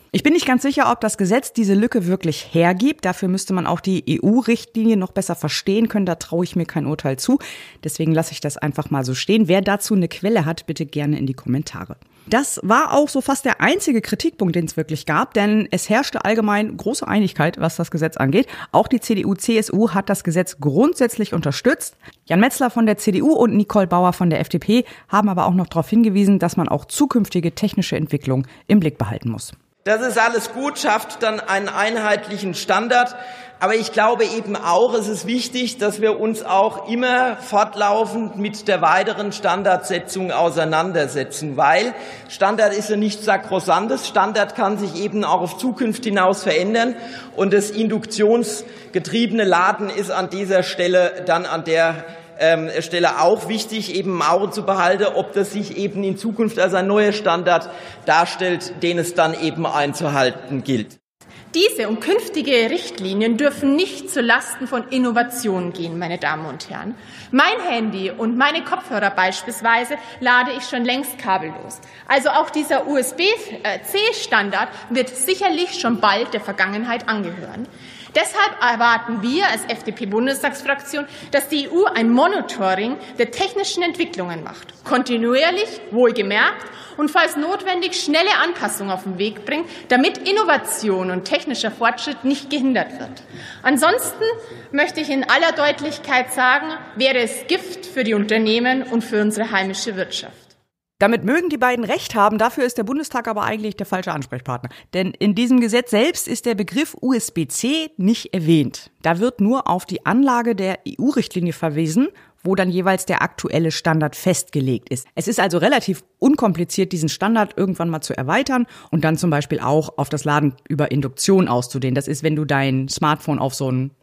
Ich bin nicht ganz sicher, ob das Gesetz diese Lücke wirklich hergibt. Dafür müsste man auch die E U-Richtlinie noch besser verstehen können. Da traue ich mir kein Urteil zu. Deswegen lasse ich das einfach mal so stehen. Wer dazu eine Quelle hat, bitte gerne in die Kommentare. Das war auch so fast der einzige Kritikpunkt, den es wirklich gab, denn es herrschte allgemein große Einigkeit, was das Gesetz angeht. Auch die C D U C S U hat das Gesetz grundsätzlich unterstützt. Jan Metzler von der C D U und Nicole Bauer von der F D P haben aber auch noch darauf hingewiesen, dass man auch zukünftige technische Entwicklung im Blick behalten muss. Das ist alles gut, schafft dann einen einheitlichen Standard. Aber ich glaube eben auch, es ist wichtig, dass wir uns auch immer fortlaufend mit der weiteren Standardsetzung auseinandersetzen, weil Standard ist ja nichts Sakrosantes. Standard kann sich eben auch auf Zukunft hinaus verändern. Und das induktionsgetriebene Laden ist an dieser Stelle dann an der Ähm, Stelle auch wichtig, eben im Auge zu behalten, ob das sich eben in Zukunft als ein neuer Standard darstellt, den es dann eben einzuhalten gilt. Diese und künftige Richtlinien dürfen nicht zulasten von Innovationen gehen, meine Damen und Herren. Mein Handy und meine Kopfhörer beispielsweise lade ich schon längst kabellos. Also auch dieser U S B C-Standard wird sicherlich schon bald der Vergangenheit angehören. Deshalb erwarten wir als F D P-Bundestagsfraktion, dass die E U ein Monitoring der technischen Entwicklungen macht, kontinuierlich, wohlgemerkt, und falls notwendig schnelle Anpassungen auf den Weg bringt, damit Innovation und technischer Fortschritt nicht gehindert wird. Ansonsten möchte ich in aller Deutlichkeit sagen, wäre es Gift für die Unternehmen und für unsere heimische Wirtschaft. Damit mögen die beiden recht haben, dafür ist der Bundestag aber eigentlich der falsche Ansprechpartner. Denn in diesem Gesetz selbst ist der Begriff U S B C nicht erwähnt. Da wird nur auf die Anlage der E U-Richtlinie verwiesen, wo dann jeweils der aktuelle Standard festgelegt ist. Es ist also relativ unkompliziert, diesen Standard irgendwann mal zu erweitern und dann zum Beispiel auch auf das Laden über Induktion auszudehnen. Das ist, wenn du dein Smartphone auf so ein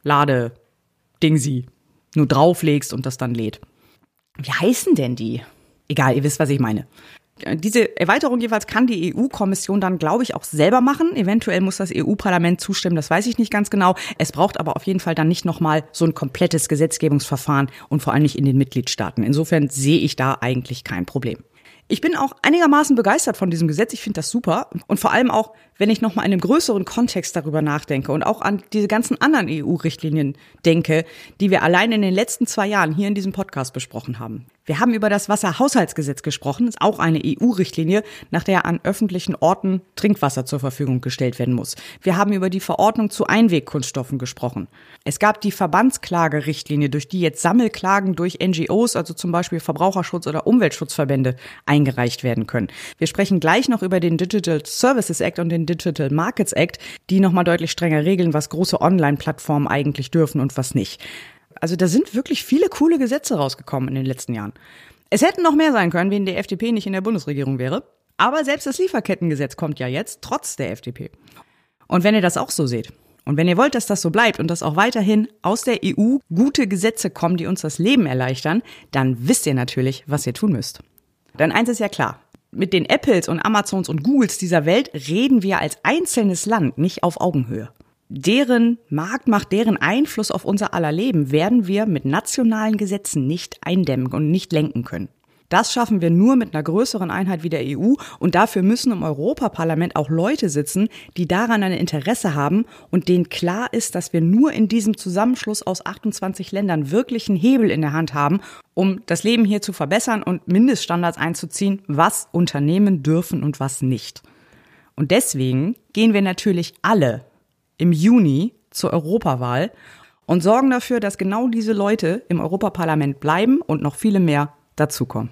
Ladedingsi nur drauflegst und das dann lädt. Wie heißen denn die? Egal, ihr wisst, was ich meine. Diese Erweiterung jeweils kann die E U-Kommission dann, glaube ich, auch selber machen. Eventuell muss das E U-Parlament zustimmen, das weiß ich nicht ganz genau. Es braucht aber auf jeden Fall dann nicht nochmal so ein komplettes Gesetzgebungsverfahren und vor allem nicht in den Mitgliedstaaten. Insofern sehe ich da eigentlich kein Problem. Ich bin auch einigermaßen begeistert von diesem Gesetz. Ich finde das super. Und vor allem auch, wenn ich nochmal in einem größeren Kontext darüber nachdenke und auch an diese ganzen anderen E U-Richtlinien denke, die wir allein in den letzten zwei Jahren hier in diesem Podcast besprochen haben. Wir haben über das Wasserhaushaltsgesetz gesprochen, ist auch eine E U-Richtlinie, nach der an öffentlichen Orten Trinkwasser zur Verfügung gestellt werden muss. Wir haben über die Verordnung zu Einwegkunststoffen gesprochen. Es gab die Verbandsklagerichtlinie, durch die jetzt Sammelklagen durch N G Os, also zum Beispiel Verbraucherschutz- oder Umweltschutzverbände, eingereicht werden können. Wir sprechen gleich noch über den Digital Services Act und den Digital Markets Act, die nochmal deutlich strenger regeln, was große Online-Plattformen eigentlich dürfen und was nicht. Also da sind wirklich viele coole Gesetze rausgekommen in den letzten Jahren. Es hätten noch mehr sein können, wenn die F D P nicht in der Bundesregierung wäre. Aber selbst das Lieferkettengesetz kommt ja jetzt, trotz der F D P. Und wenn ihr das auch so seht und wenn ihr wollt, dass das so bleibt und dass auch weiterhin aus der E U gute Gesetze kommen, die uns das Leben erleichtern, dann wisst ihr natürlich, was ihr tun müsst. Denn eins ist ja klar. Mit den Apples und Amazons und Googles dieser Welt reden wir als einzelnes Land nicht auf Augenhöhe. Deren Marktmacht, deren Einfluss auf unser aller Leben werden wir mit nationalen Gesetzen nicht eindämmen und nicht lenken können. Das schaffen wir nur mit einer größeren Einheit wie der E U und dafür müssen im Europaparlament auch Leute sitzen, die daran ein Interesse haben und denen klar ist, dass wir nur in diesem Zusammenschluss aus achtundzwanzig Ländern wirklich einen Hebel in der Hand haben, um das Leben hier zu verbessern und Mindeststandards einzuziehen, was Unternehmen dürfen und was nicht. Und deswegen gehen wir natürlich alle im Juni zur Europawahl und sorgen dafür, dass genau diese Leute im Europaparlament bleiben und noch viele mehr dazukommen.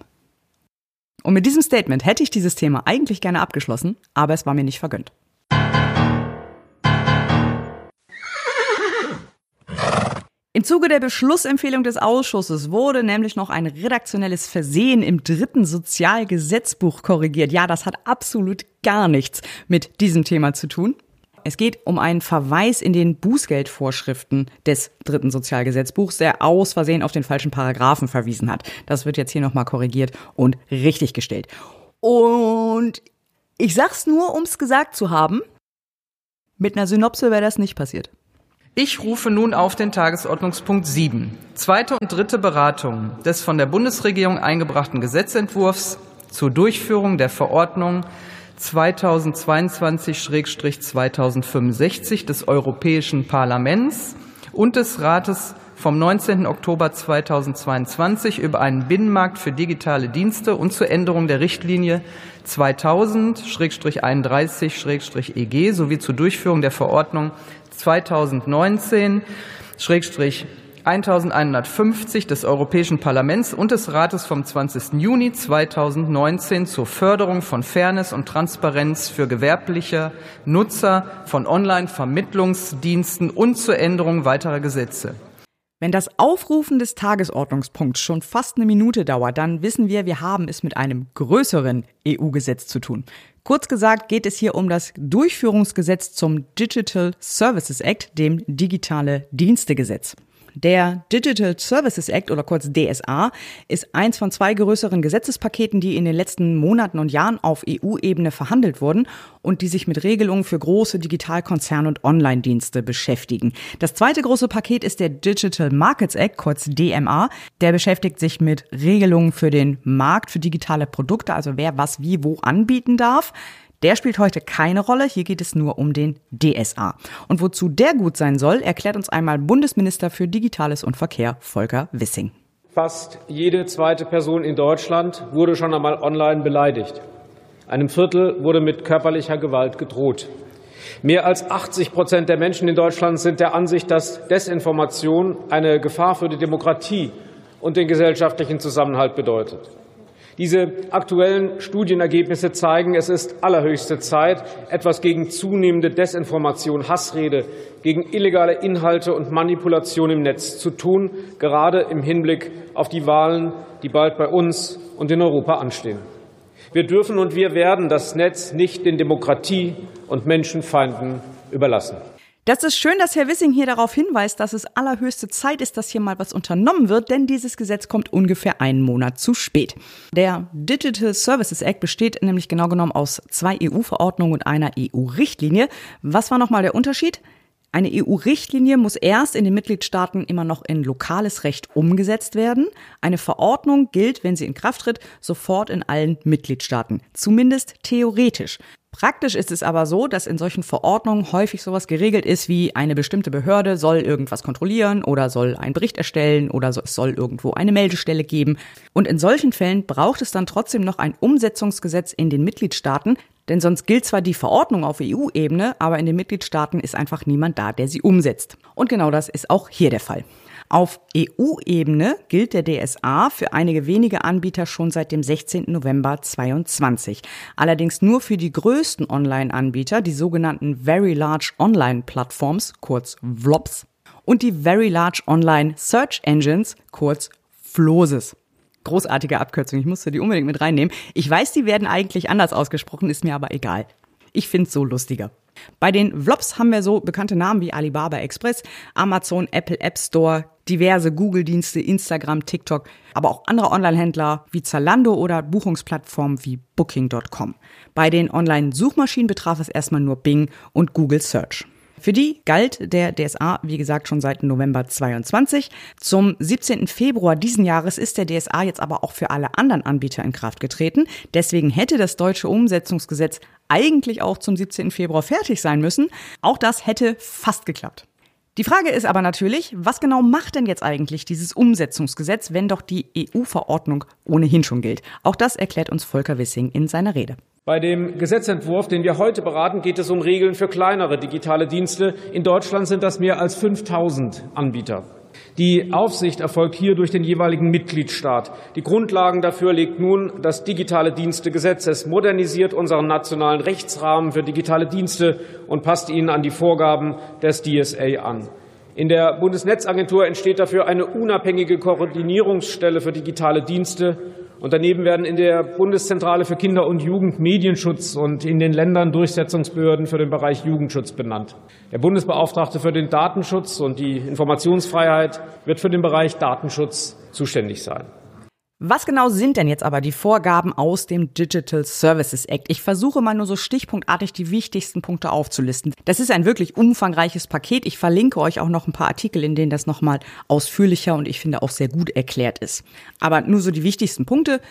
Und mit diesem Statement hätte ich dieses Thema eigentlich gerne abgeschlossen, aber es war mir nicht vergönnt. Im Zuge der Beschlussempfehlung des Ausschusses wurde nämlich noch ein redaktionelles Versehen im dritten Sozialgesetzbuch korrigiert. Ja, das hat absolut gar nichts mit diesem Thema zu tun. Es geht um einen Verweis in den Bußgeldvorschriften des dritten Sozialgesetzbuchs, der aus Versehen auf den falschen Paragraphen verwiesen hat. Das wird jetzt hier nochmal korrigiert und richtig gestellt. Und ich sag's nur, um's gesagt zu haben, mit einer Synopse wäre das nicht passiert. Ich rufe nun auf den Tagesordnungspunkt sieben, zweite und dritte Beratung des von der Bundesregierung eingebrachten Gesetzentwurfs zur Durchführung der Verordnung zweitausendzweiundzwanzig zweitausendfünfundsechzig des Europäischen Parlaments und des Rates vom neunzehnten Oktober zweitausendzweiundzwanzig über einen Binnenmarkt für digitale Dienste und zur Änderung der Richtlinie zweitausend einunddreißig E G sowie zur Durchführung der Verordnung zweitausendneunzehn elfhundertfünfzig des Europäischen Parlaments und des Rates vom zwanzigsten Juni zweitausendneunzehn zur Förderung von Fairness und Transparenz für gewerbliche Nutzer von Online-Vermittlungsdiensten und zur Änderung weiterer Gesetze. Wenn das Aufrufen des Tagesordnungspunkts schon fast eine Minute dauert, dann wissen wir, wir haben es mit einem größeren E U-Gesetz zu tun. Kurz gesagt geht es hier um das Durchführungsgesetz zum Digital Services Act, dem Digitale Dienstegesetz. Der Digital Services Act oder kurz D S A ist eins von zwei größeren Gesetzespaketen, die in den letzten Monaten und Jahren auf E U-Ebene verhandelt wurden und die sich mit Regelungen für große Digitalkonzerne und Online-Dienste beschäftigen. Das zweite große Paket ist der Digital Markets Act, kurz D M A. Der beschäftigt sich mit Regelungen für den Markt für digitale Produkte, also wer was wie wo anbieten darf. Der spielt heute keine Rolle, hier geht es nur um den D S A. Und wozu der gut sein soll, erklärt uns einmal Bundesminister für Digitales und Verkehr, Volker Wissing. Fast jede zweite Person in Deutschland wurde schon einmal online beleidigt. Einem Viertel wurde mit körperlicher Gewalt gedroht. Mehr als achtzig Prozent der Menschen in Deutschland sind der Ansicht, dass Desinformation eine Gefahr für die Demokratie und den gesellschaftlichen Zusammenhalt bedeutet. Diese aktuellen Studienergebnisse zeigen, es ist allerhöchste Zeit, etwas gegen zunehmende Desinformation, Hassrede, gegen illegale Inhalte und Manipulation im Netz zu tun, gerade im Hinblick auf die Wahlen, die bald bei uns und in Europa anstehen. Wir dürfen und wir werden das Netz nicht den Demokratie- und Menschenfeinden überlassen. Das ist schön, dass Herr Wissing hier darauf hinweist, dass es allerhöchste Zeit ist, dass hier mal was unternommen wird, denn dieses Gesetz kommt ungefähr einen Monat zu spät. Der Digital Services Act besteht nämlich genau genommen aus zwei E U-Verordnungen und einer E U-Richtlinie. Was war nochmal der Unterschied? Eine E U-Richtlinie muss erst in den Mitgliedstaaten immer noch in lokales Recht umgesetzt werden. Eine Verordnung gilt, wenn sie in Kraft tritt, sofort in allen Mitgliedstaaten. Zumindest theoretisch. Praktisch ist es aber so, dass in solchen Verordnungen häufig sowas geregelt ist wie eine bestimmte Behörde soll irgendwas kontrollieren oder soll einen Bericht erstellen oder es soll irgendwo eine Meldestelle geben. Und in solchen Fällen braucht es dann trotzdem noch ein Umsetzungsgesetz in den Mitgliedstaaten, denn sonst gilt zwar die Verordnung auf E U-Ebene, aber in den Mitgliedstaaten ist einfach niemand da, der sie umsetzt. Und genau das ist auch hier der Fall. Auf E U-Ebene gilt der D S A für einige wenige Anbieter schon seit dem sechzehnten November zweitausendzweiundzwanzig. Allerdings nur für die größten Online-Anbieter, die sogenannten Very Large Online Platforms, kurz V L O Ps, und die Very Large Online Search Engines, kurz F L O S Es. Großartige Abkürzung, ich musste die unbedingt mit reinnehmen. Ich weiß, die werden eigentlich anders ausgesprochen, ist mir aber egal. Ich find's so lustiger. Bei den V L O Ps haben wir so bekannte Namen wie Alibaba Express, Amazon, Apple App Store, diverse Google-Dienste, Instagram, TikTok, aber auch andere Online-Händler wie Zalando oder Buchungsplattformen wie Booking Punkt com. Bei den Online-Suchmaschinen betraf es erstmal nur Bing und Google Search. Für die galt der D S A, wie gesagt, schon seit November zweiundzwanzig. Zum siebzehnten Februar diesen Jahres ist der D S A jetzt aber auch für alle anderen Anbieter in Kraft getreten. Deswegen hätte das deutsche Umsetzungsgesetz eigentlich auch zum siebzehnten Februar fertig sein müssen. Auch das hätte fast geklappt. Die Frage ist aber natürlich, was genau macht denn jetzt eigentlich dieses Umsetzungsgesetz, wenn doch die E U-Verordnung ohnehin schon gilt? Auch das erklärt uns Volker Wissing in seiner Rede. Bei dem Gesetzentwurf, den wir heute beraten, geht es um Regeln für kleinere digitale Dienste. In Deutschland sind das mehr als fünftausend Anbieter. Die Aufsicht erfolgt hier durch den jeweiligen Mitgliedstaat. Die Grundlagen dafür legt nun das Digitale Dienstegesetz. Es modernisiert unseren nationalen Rechtsrahmen für digitale Dienste und passt ihn an die Vorgaben des D S A an. In der Bundesnetzagentur entsteht dafür eine unabhängige Koordinierungsstelle für digitale Dienste. Und daneben werden in der Bundeszentrale für Kinder- und Jugend Medienschutz und in den Ländern Durchsetzungsbehörden für den Bereich Jugendschutz benannt. Der Bundesbeauftragte für den Datenschutz und die Informationsfreiheit wird für den Bereich Datenschutz zuständig sein. Was genau sind denn jetzt aber die Vorgaben aus dem Digital Services Act? Ich versuche mal nur so stichpunktartig die wichtigsten Punkte aufzulisten. Das ist ein wirklich umfangreiches Paket. Ich verlinke euch auch noch ein paar Artikel, in denen das nochmal ausführlicher und ich finde auch sehr gut erklärt ist. Aber nur so die wichtigsten Punkte.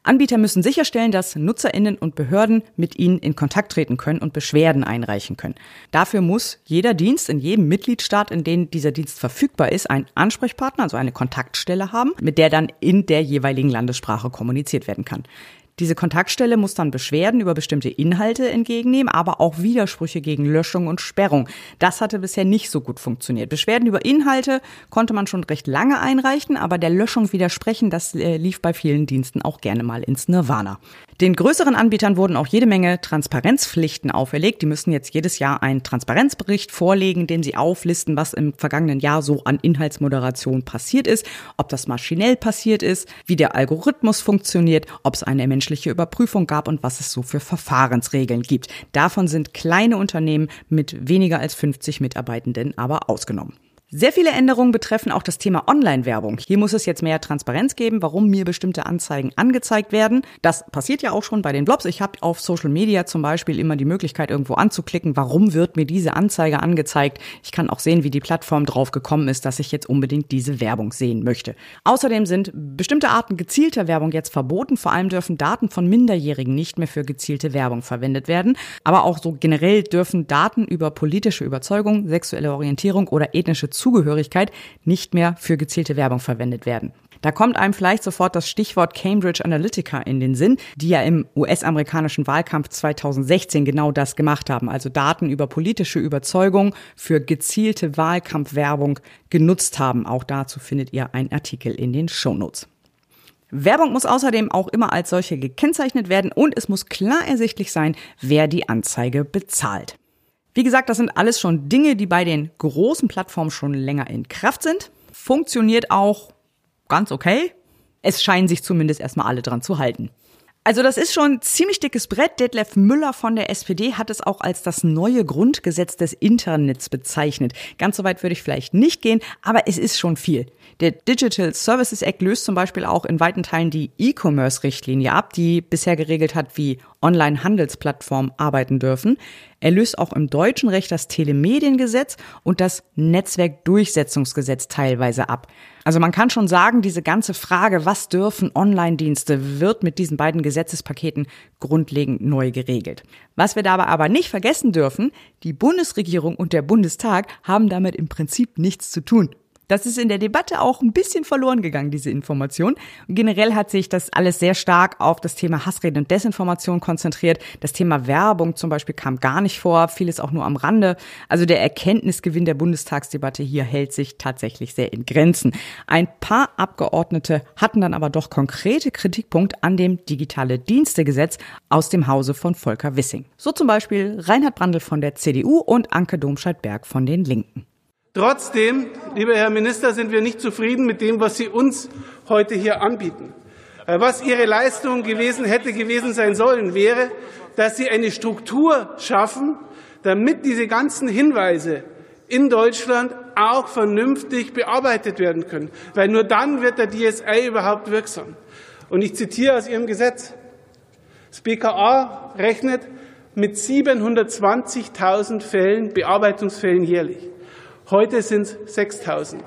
Anbieter müssen sicherstellen, dass NutzerInnen und Behörden mit ihnen in Kontakt treten können und Beschwerden einreichen können. Dafür muss jeder Dienst in jedem Mitgliedstaat, in dem dieser Dienst verfügbar ist, einen Ansprechpartner, also eine Kontaktstelle haben, mit der dann in der jeweiligen Landessprache kommuniziert werden kann. Diese Kontaktstelle muss dann Beschwerden über bestimmte Inhalte entgegennehmen, aber auch Widersprüche gegen Löschung und Sperrung. Das hatte bisher nicht so gut funktioniert. Beschwerden über Inhalte konnte man schon recht lange einreichen, aber der Löschung widersprechen, das äh, lief bei vielen Diensten auch gerne mal ins Nirvana. Den größeren Anbietern wurden auch jede Menge Transparenzpflichten auferlegt. Die müssen jetzt jedes Jahr einen Transparenzbericht vorlegen, in dem sie auflisten, was im vergangenen Jahr so an Inhaltsmoderation passiert ist, ob das maschinell passiert ist, wie der Algorithmus funktioniert, ob es eine menschliche Überprüfung gab und was es so für Verfahrensregeln gibt. Davon sind kleine Unternehmen mit weniger als fünfzig Mitarbeitenden aber ausgenommen. Sehr viele Änderungen betreffen auch das Thema Online-Werbung. Hier muss es jetzt mehr Transparenz geben, warum mir bestimmte Anzeigen angezeigt werden. Das passiert ja auch schon bei den Blogs. Ich habe auf Social Media zum Beispiel immer die Möglichkeit, irgendwo anzuklicken, warum wird mir diese Anzeige angezeigt. Ich kann auch sehen, wie die Plattform drauf gekommen ist, dass ich jetzt unbedingt diese Werbung sehen möchte. Außerdem sind bestimmte Arten gezielter Werbung jetzt verboten. Vor allem dürfen Daten von Minderjährigen nicht mehr für gezielte Werbung verwendet werden. Aber auch so generell dürfen Daten über politische Überzeugung, sexuelle Orientierung oder ethnische Zugehörigkeit nicht mehr für gezielte Werbung verwendet werden. Da kommt einem vielleicht sofort das Stichwort Cambridge Analytica in den Sinn, die ja im U S-amerikanischen Wahlkampf zweitausendsechzehn genau das gemacht haben, also Daten über politische Überzeugung für gezielte Wahlkampfwerbung genutzt haben. Auch dazu findet ihr einen Artikel in den Shownotes. Werbung muss außerdem auch immer als solche gekennzeichnet werden und es muss klar ersichtlich sein, wer die Anzeige bezahlt. Wie gesagt, das sind alles schon Dinge, die bei den großen Plattformen schon länger in Kraft sind. Funktioniert auch ganz okay. Es scheinen sich zumindest erstmal alle dran zu halten. Also das ist schon ein ziemlich dickes Brett. Detlef Müller von der S P D hat es auch als das neue Grundgesetz des Internets bezeichnet. Ganz so weit würde ich vielleicht nicht gehen, aber es ist schon viel. Der Digital Services Act löst zum Beispiel auch in weiten Teilen die E-Commerce-Richtlinie ab, die bisher geregelt hat, wie Online-Handelsplattformen arbeiten dürfen. Er löst auch im deutschen Recht das Telemediengesetz und das Netzwerkdurchsetzungsgesetz teilweise ab. Also man kann schon sagen, diese ganze Frage, was dürfen Online-Dienste, wird mit diesen beiden Gesetzespaketen grundlegend neu geregelt. Was wir dabei aber nicht vergessen dürfen, die Bundesregierung und der Bundestag haben damit im Prinzip nichts zu tun. Das ist in der Debatte auch ein bisschen verloren gegangen, diese Information. Und generell hat sich das alles sehr stark auf das Thema Hassrede und Desinformation konzentriert. Das Thema Werbung zum Beispiel kam gar nicht vor, vieles auch nur am Rande. Also der Erkenntnisgewinn der Bundestagsdebatte hier hält sich tatsächlich sehr in Grenzen. Ein paar Abgeordnete hatten dann aber doch konkrete Kritikpunkte an dem Digitale-Dienste-Gesetz aus dem Hause von Volker Wissing. So zum Beispiel Reinhard Brandl von der C D U und Anke Domscheit-Berg von den Linken. Trotzdem, lieber Herr Minister, sind wir nicht zufrieden mit dem, was Sie uns heute hier anbieten. Was Ihre Leistung gewesen hätte gewesen sein sollen, wäre, dass Sie eine Struktur schaffen, damit diese ganzen Hinweise in Deutschland auch vernünftig bearbeitet werden können. Weil nur dann wird der D S A überhaupt wirksam. Und ich zitiere aus Ihrem Gesetz. Das B K A rechnet mit siebenhundertzwanzigtausend Fällen, Bearbeitungsfällen jährlich. Heute sind es sechstausend.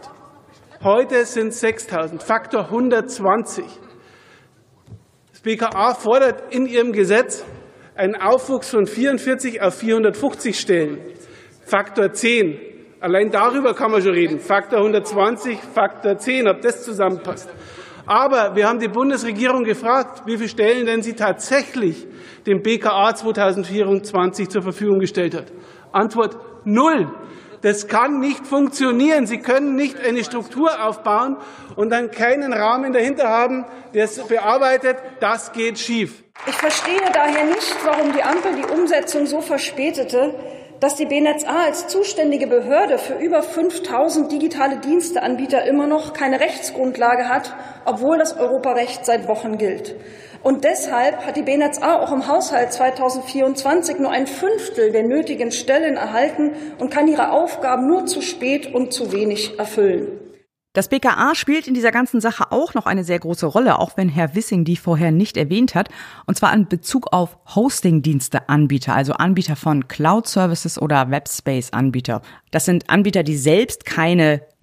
Heute sind es sechstausend. Faktor hundertzwanzig. Das B K A fordert in ihrem Gesetz einen Aufwuchs von vierundvierzig auf vierhundertfünfzig Stellen. Faktor zehn. Allein darüber kann man schon reden. Faktor hundertzwanzig, Faktor zehn, ob das zusammenpasst. Aber wir haben die Bundesregierung gefragt, wie viele Stellen denn sie tatsächlich dem B K A zweitausendvierundzwanzig zur Verfügung gestellt hat. Antwort: null. Das kann nicht funktionieren. Sie können nicht eine Struktur aufbauen und dann keinen Rahmen dahinter haben, der es bearbeitet. Das geht schief. Ich verstehe daher nicht, warum die Ampel die Umsetzung so verspätete, dass die B Netz A als zuständige Behörde für über fünftausend digitale Diensteanbieter immer noch keine Rechtsgrundlage hat, obwohl das Europarecht seit Wochen gilt. Und deshalb hat die B Netz A auch im Haushalt zweitausendvierundzwanzig nur ein Fünftel der nötigen Stellen erhalten und kann ihre Aufgaben nur zu spät und zu wenig erfüllen. Das B K A spielt in dieser ganzen Sache auch noch eine sehr große Rolle, auch wenn Herr Wissing die vorher nicht erwähnt hat, und zwar in Bezug auf Hosting-Dienste-Anbieter, also Anbieter von Cloud-Services oder Webspace-Anbieter. Das sind Anbieter, die selbst keine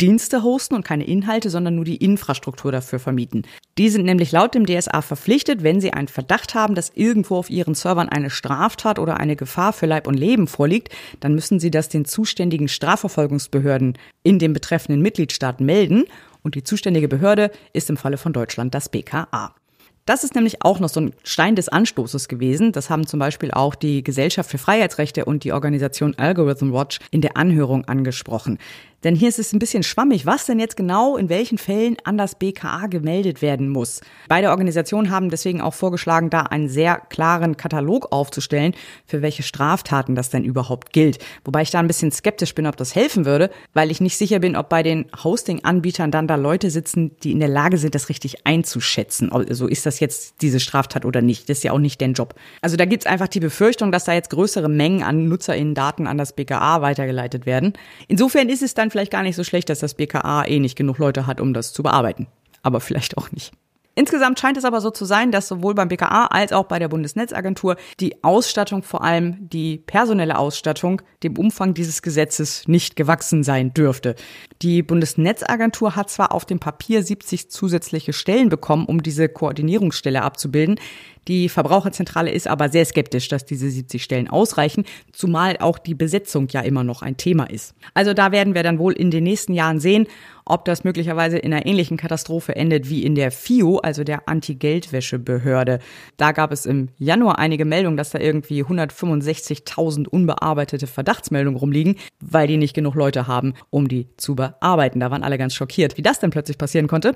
Dienste hosten und keine Inhalte, sondern nur die Infrastruktur dafür vermieten. Die sind nämlich laut dem D S A verpflichtet, wenn sie einen Verdacht haben, dass irgendwo auf ihren Servern eine Straftat oder eine Gefahr für Leib und Leben vorliegt, dann müssen sie das den zuständigen Strafverfolgungsbehörden in dem betreffenden Mitgliedstaat melden. Und die zuständige Behörde ist im Falle von Deutschland das B K A. Das ist nämlich auch noch so ein Stein des Anstoßes gewesen. Das haben zum Beispiel auch die Gesellschaft für Freiheitsrechte und die Organisation Algorithm Watch in der Anhörung angesprochen. Denn hier ist es ein bisschen schwammig, was denn jetzt genau in welchen Fällen an das B K A gemeldet werden muss. Beide Organisationen haben deswegen auch vorgeschlagen, da einen sehr klaren Katalog aufzustellen, für welche Straftaten das denn überhaupt gilt. Wobei ich da ein bisschen skeptisch bin, ob das helfen würde, weil ich nicht sicher bin, ob bei den Hosting-Anbietern dann da Leute sitzen, die in der Lage sind, das richtig einzuschätzen. Also ist das jetzt diese Straftat oder nicht? Das ist ja auch nicht deren Job. Also da gibt's einfach die Befürchtung, dass da jetzt größere Mengen an NutzerInnen-Daten an das B K A weitergeleitet werden. Insofern ist es dann vielleicht gar nicht so schlecht, dass das B K A eh nicht genug Leute hat, um das zu bearbeiten. Aber vielleicht auch nicht. Insgesamt scheint es aber so zu sein, dass sowohl beim B K A als auch bei der Bundesnetzagentur die Ausstattung, vor allem die personelle Ausstattung, dem Umfang dieses Gesetzes nicht gewachsen sein dürfte. Die Bundesnetzagentur hat zwar auf dem Papier siebzig zusätzliche Stellen bekommen, um diese Koordinierungsstelle abzubilden. Die Verbraucherzentrale ist aber sehr skeptisch, dass diese siebzig Stellen ausreichen, zumal auch die Besetzung ja immer noch ein Thema ist. Also da werden wir dann wohl in den nächsten Jahren sehen, ob das möglicherweise in einer ähnlichen Katastrophe endet wie in der F I O, also der Anti-Geldwäsche-Behörde. Da gab es im Januar einige Meldungen, dass da irgendwie hundertfünfundsechzigtausend unbearbeitete Verdachtsmeldungen rumliegen, weil die nicht genug Leute haben, um die zu bearbeiten. Da waren alle ganz schockiert, wie das denn plötzlich passieren konnte.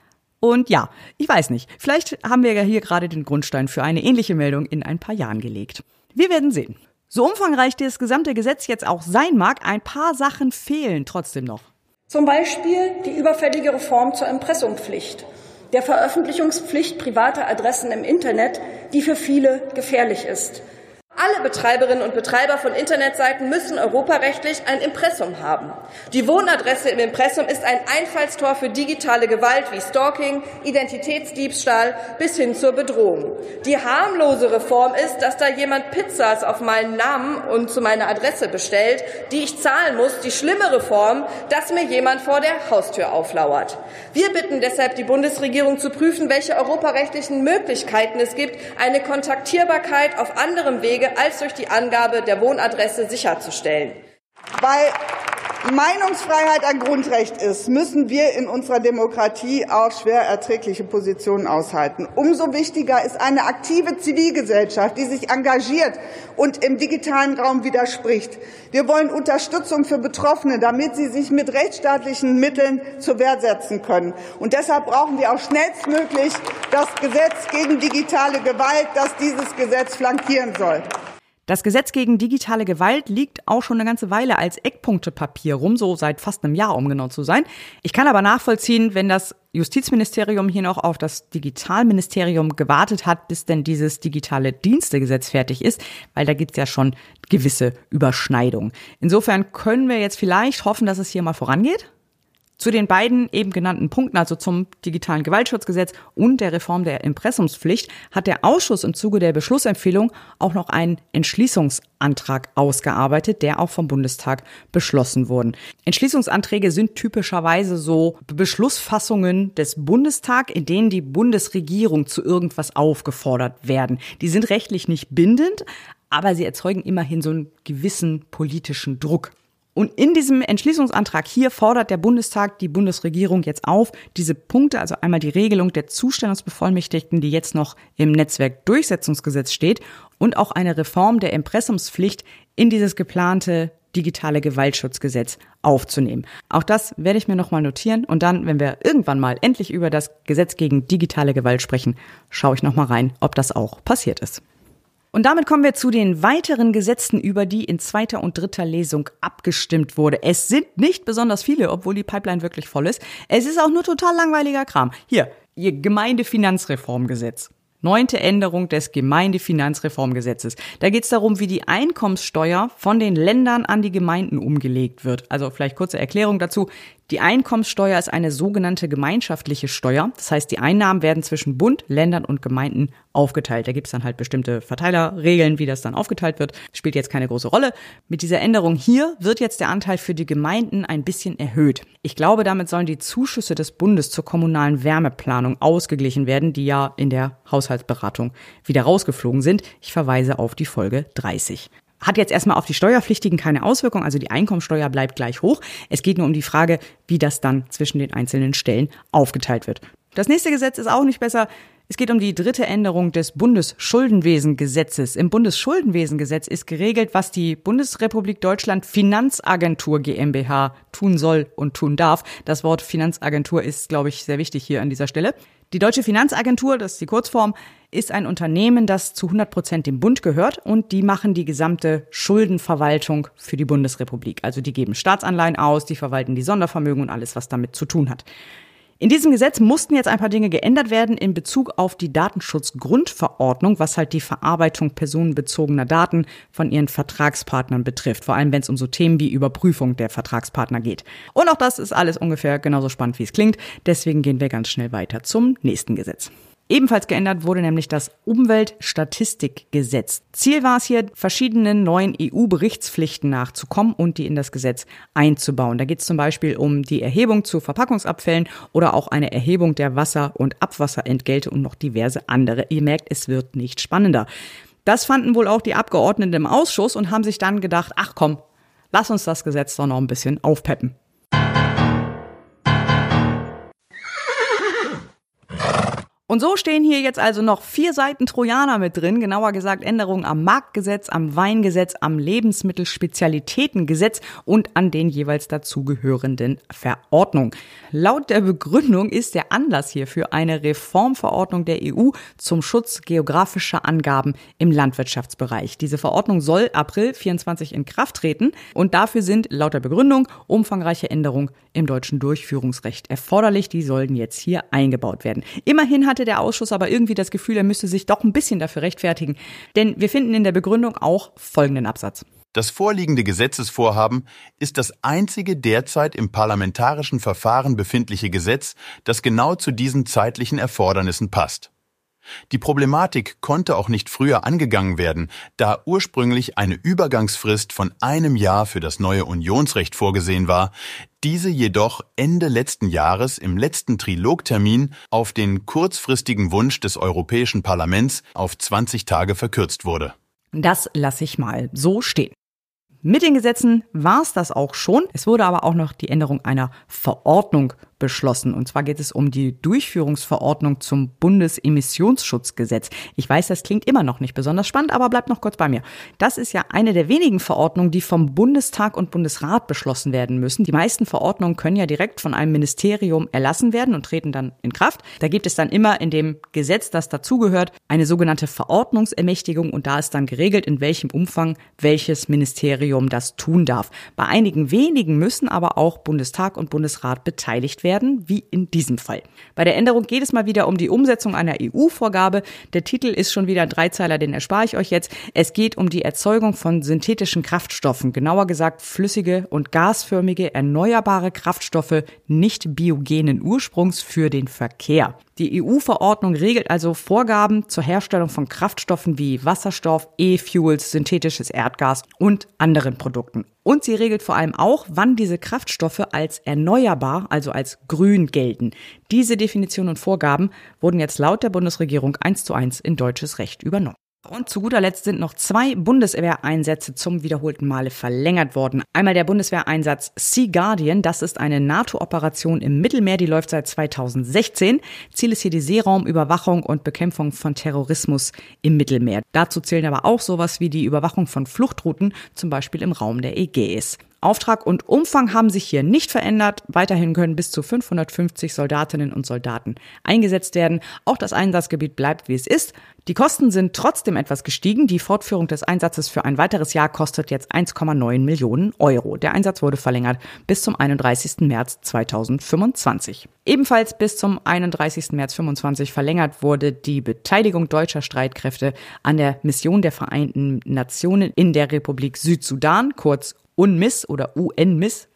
Und ja, ich weiß nicht, vielleicht haben wir ja hier gerade den Grundstein für eine ähnliche Meldung in ein paar Jahren gelegt. Wir werden sehen. So umfangreich das gesamte Gesetz jetzt auch sein mag, ein paar Sachen fehlen trotzdem noch. Zum Beispiel die überfällige Reform zur Impressumspflicht, der Veröffentlichungspflicht privater Adressen im Internet, die für viele gefährlich ist. Alle Betreiberinnen und Betreiber von Internetseiten müssen europarechtlich ein Impressum haben. Die Wohnadresse im Impressum ist ein Einfallstor für digitale Gewalt wie Stalking, Identitätsdiebstahl bis hin zur Bedrohung. Die harmlose Form ist, dass da jemand Pizzas auf meinen Namen und zu meiner Adresse bestellt, die ich zahlen muss. Die schlimmere Form, dass mir jemand vor der Haustür auflauert. Wir bitten deshalb die Bundesregierung zu prüfen, welche europarechtlichen Möglichkeiten es gibt, eine Kontaktierbarkeit auf anderem Wege als durch die Angabe der Wohnadresse sicherzustellen. Weil Meinungsfreiheit ein Grundrecht ist, müssen wir in unserer Demokratie auch schwer erträgliche Positionen aushalten. Umso wichtiger ist eine aktive Zivilgesellschaft, die sich engagiert und im digitalen Raum widerspricht. Wir wollen Unterstützung für Betroffene, damit sie sich mit rechtsstaatlichen Mitteln zur Wehr setzen können. Und deshalb brauchen wir auch schnellstmöglich das Gesetz gegen digitale Gewalt, das dieses Gesetz flankieren soll. Das Gesetz gegen digitale Gewalt liegt auch schon eine ganze Weile als Eckpunktepapier rum, so seit fast einem Jahr, um genau zu sein. Ich kann aber nachvollziehen, wenn das Justizministerium hier noch auf das Digitalministerium gewartet hat, bis denn dieses digitale Dienstegesetz fertig ist, weil da gibt's ja schon gewisse Überschneidungen. Insofern können wir jetzt vielleicht hoffen, dass es hier mal vorangeht. Zu den beiden eben genannten Punkten, also zum digitalen Gewaltschutzgesetz und der Reform der Impressumspflicht, hat der Ausschuss im Zuge der Beschlussempfehlung auch noch einen Entschließungsantrag ausgearbeitet, der auch vom Bundestag beschlossen wurde. Entschließungsanträge sind typischerweise so Beschlussfassungen des Bundestags, in denen die Bundesregierung zu irgendwas aufgefordert werden. Die sind rechtlich nicht bindend, aber sie erzeugen immerhin so einen gewissen politischen Druck. Und in diesem Entschließungsantrag hier fordert der Bundestag die Bundesregierung jetzt auf, diese Punkte, also einmal die Regelung der Zustellungsbevollmächtigten, die jetzt noch im Netzwerkdurchsetzungsgesetz steht, und auch eine Reform der Impressumspflicht in dieses geplante digitale Gewaltschutzgesetz aufzunehmen. Auch das werde ich mir nochmal notieren und dann, wenn wir irgendwann mal endlich über das Gesetz gegen digitale Gewalt sprechen, schaue ich nochmal rein, ob das auch passiert ist. Und damit kommen wir zu den weiteren Gesetzen, über die in zweiter und dritter Lesung abgestimmt wurde. Es sind nicht besonders viele, obwohl die Pipeline wirklich voll ist. Es ist auch nur total langweiliger Kram. Hier, Ihr Gemeindefinanzreformgesetz. Neunte Änderung des Gemeindefinanzreformgesetzes. Da geht es darum, wie die Einkommenssteuer von den Ländern an die Gemeinden umgelegt wird. Also vielleicht kurze Erklärung dazu. Die Einkommenssteuer ist eine sogenannte gemeinschaftliche Steuer. Das heißt, die Einnahmen werden zwischen Bund, Ländern und Gemeinden aufgeteilt. Da gibt es dann halt bestimmte Verteilerregeln, wie das dann aufgeteilt wird. Spielt jetzt keine große Rolle. Mit dieser Änderung hier wird jetzt der Anteil für die Gemeinden ein bisschen erhöht. Ich glaube, damit sollen die Zuschüsse des Bundes zur kommunalen Wärmeplanung ausgeglichen werden, die ja in der Haushaltsberatung wieder rausgeflogen sind. Ich verweise auf die Folge dreißig. Hat jetzt erstmal auf die Steuerpflichtigen keine Auswirkung, also die Einkommensteuer bleibt gleich hoch. Es geht nur um die Frage, wie das dann zwischen den einzelnen Stellen aufgeteilt wird. Das nächste Gesetz ist auch nicht besser. Es geht um die dritte Änderung des Bundesschuldenwesengesetzes. Im Bundesschuldenwesengesetz ist geregelt, was die Bundesrepublik Deutschland Finanzagentur GmbH tun soll und tun darf. Das Wort Finanzagentur ist, glaube ich, sehr wichtig hier an dieser Stelle. Die Deutsche Finanzagentur, das ist die Kurzform, ist ein Unternehmen, das zu hundert Prozent dem Bund gehört und die machen die gesamte Schuldenverwaltung für die Bundesrepublik. Also die geben Staatsanleihen aus, die verwalten die Sondervermögen und alles, was damit zu tun hat. In diesem Gesetz mussten jetzt ein paar Dinge geändert werden in Bezug auf die Datenschutzgrundverordnung, was halt die Verarbeitung personenbezogener Daten von ihren Vertragspartnern betrifft. Vor allem, wenn es um so Themen wie Überprüfung der Vertragspartner geht. Und auch das ist alles ungefähr genauso spannend, wie es klingt. Deswegen gehen wir ganz schnell weiter zum nächsten Gesetz. Ebenfalls geändert wurde nämlich das Umweltstatistikgesetz. Ziel war es hier, verschiedenen neuen E U-Berichtspflichten nachzukommen und die in das Gesetz einzubauen. Da geht es zum Beispiel um die Erhebung zu Verpackungsabfällen oder auch eine Erhebung der Wasser- und Abwasserentgelte und noch diverse andere. Ihr merkt, es wird nicht spannender. Das fanden wohl auch die Abgeordneten im Ausschuss und haben sich dann gedacht, ach komm, lass uns das Gesetz doch noch ein bisschen aufpeppen. Und so stehen hier jetzt also noch vier Seiten Trojaner mit drin, genauer gesagt Änderungen am Marktgesetz, am Weingesetz, am Lebensmittelspezialitätengesetz und an den jeweils dazugehörenden Verordnungen. Laut der Begründung ist der Anlass hierfür eine Reformverordnung der E U zum Schutz geografischer Angaben im Landwirtschaftsbereich. Diese Verordnung soll April vierundzwanzig in Kraft treten und dafür sind laut der Begründung umfangreiche Änderungen im deutschen Durchführungsrecht erforderlich. Die sollten jetzt hier eingebaut werden. Immerhin hatte der Ausschuss aber irgendwie das Gefühl, er müsste sich doch ein bisschen dafür rechtfertigen. Denn wir finden in der Begründung auch folgenden Absatz. Das vorliegende Gesetzesvorhaben ist das einzige derzeit im parlamentarischen Verfahren befindliche Gesetz, das genau zu diesen zeitlichen Erfordernissen passt. Die Problematik konnte auch nicht früher angegangen werden, da ursprünglich eine Übergangsfrist von einem Jahr für das neue Unionsrecht vorgesehen war, diese jedoch Ende letzten Jahres im letzten Trilogtermin auf den kurzfristigen Wunsch des Europäischen Parlaments auf zwanzig Tage verkürzt wurde. Das lasse ich mal so stehen. Mit den Gesetzen war es das auch schon. Es wurde aber auch noch die Änderung einer Verordnung beschlossen. Und zwar geht es um die Durchführungsverordnung zum Bundesemissionsschutzgesetz. Ich weiß, das klingt immer noch nicht besonders spannend, aber bleibt noch kurz bei mir. Das ist ja eine der wenigen Verordnungen, die vom Bundestag und Bundesrat beschlossen werden müssen. Die meisten Verordnungen können ja direkt von einem Ministerium erlassen werden und treten dann in Kraft. Da gibt es dann immer in dem Gesetz, das dazugehört, eine sogenannte Verordnungsermächtigung und da ist dann geregelt, in welchem Umfang welches Ministerium das tun darf. Bei einigen wenigen müssen aber auch Bundestag und Bundesrat beteiligt werden. Werden, wie in diesem Fall. Bei der Änderung geht es mal wieder um die Umsetzung einer E U-Vorgabe. Der Titel ist schon wieder ein Dreizeiler, den erspare ich euch jetzt. Es geht um die Erzeugung von synthetischen Kraftstoffen, genauer gesagt flüssige und gasförmige erneuerbare Kraftstoffe nicht biogenen Ursprungs für den Verkehr. Die E U-Verordnung regelt also Vorgaben zur Herstellung von Kraftstoffen wie Wasserstoff, E-Fuels, synthetisches Erdgas und anderen Produkten. Und sie regelt vor allem auch, wann diese Kraftstoffe als erneuerbar, also als grün gelten. Diese Definitionen und Vorgaben wurden jetzt laut der Bundesregierung eins zu eins in deutsches Recht übernommen. Und zu guter Letzt sind noch zwei Bundeswehreinsätze zum wiederholten Male verlängert worden. Einmal der Bundeswehreinsatz Sea Guardian, das ist eine NATO-Operation im Mittelmeer, die läuft seit zweitausendsechzehn. Ziel ist hier die Seeraumüberwachung und Bekämpfung von Terrorismus im Mittelmeer. Dazu zählen aber auch sowas wie die Überwachung von Fluchtrouten, zum Beispiel im Raum der Ägäis. Auftrag und Umfang haben sich hier nicht verändert. Weiterhin können bis zu fünfhundertfünfzig Soldatinnen und Soldaten eingesetzt werden. Auch das Einsatzgebiet bleibt, wie es ist. Die Kosten sind trotzdem etwas gestiegen. Die Fortführung des Einsatzes für ein weiteres Jahr kostet jetzt eins Komma neun Millionen Euro. Der Einsatz wurde verlängert bis zum einunddreißigsten März zweitausendfünfundzwanzig. Ebenfalls bis zum einunddreißigsten März zweitausendfünfundzwanzig verlängert wurde die Beteiligung deutscher Streitkräfte an der Mission der Vereinten Nationen in der Republik Südsudan, kurz UNMISS oder UNMISS.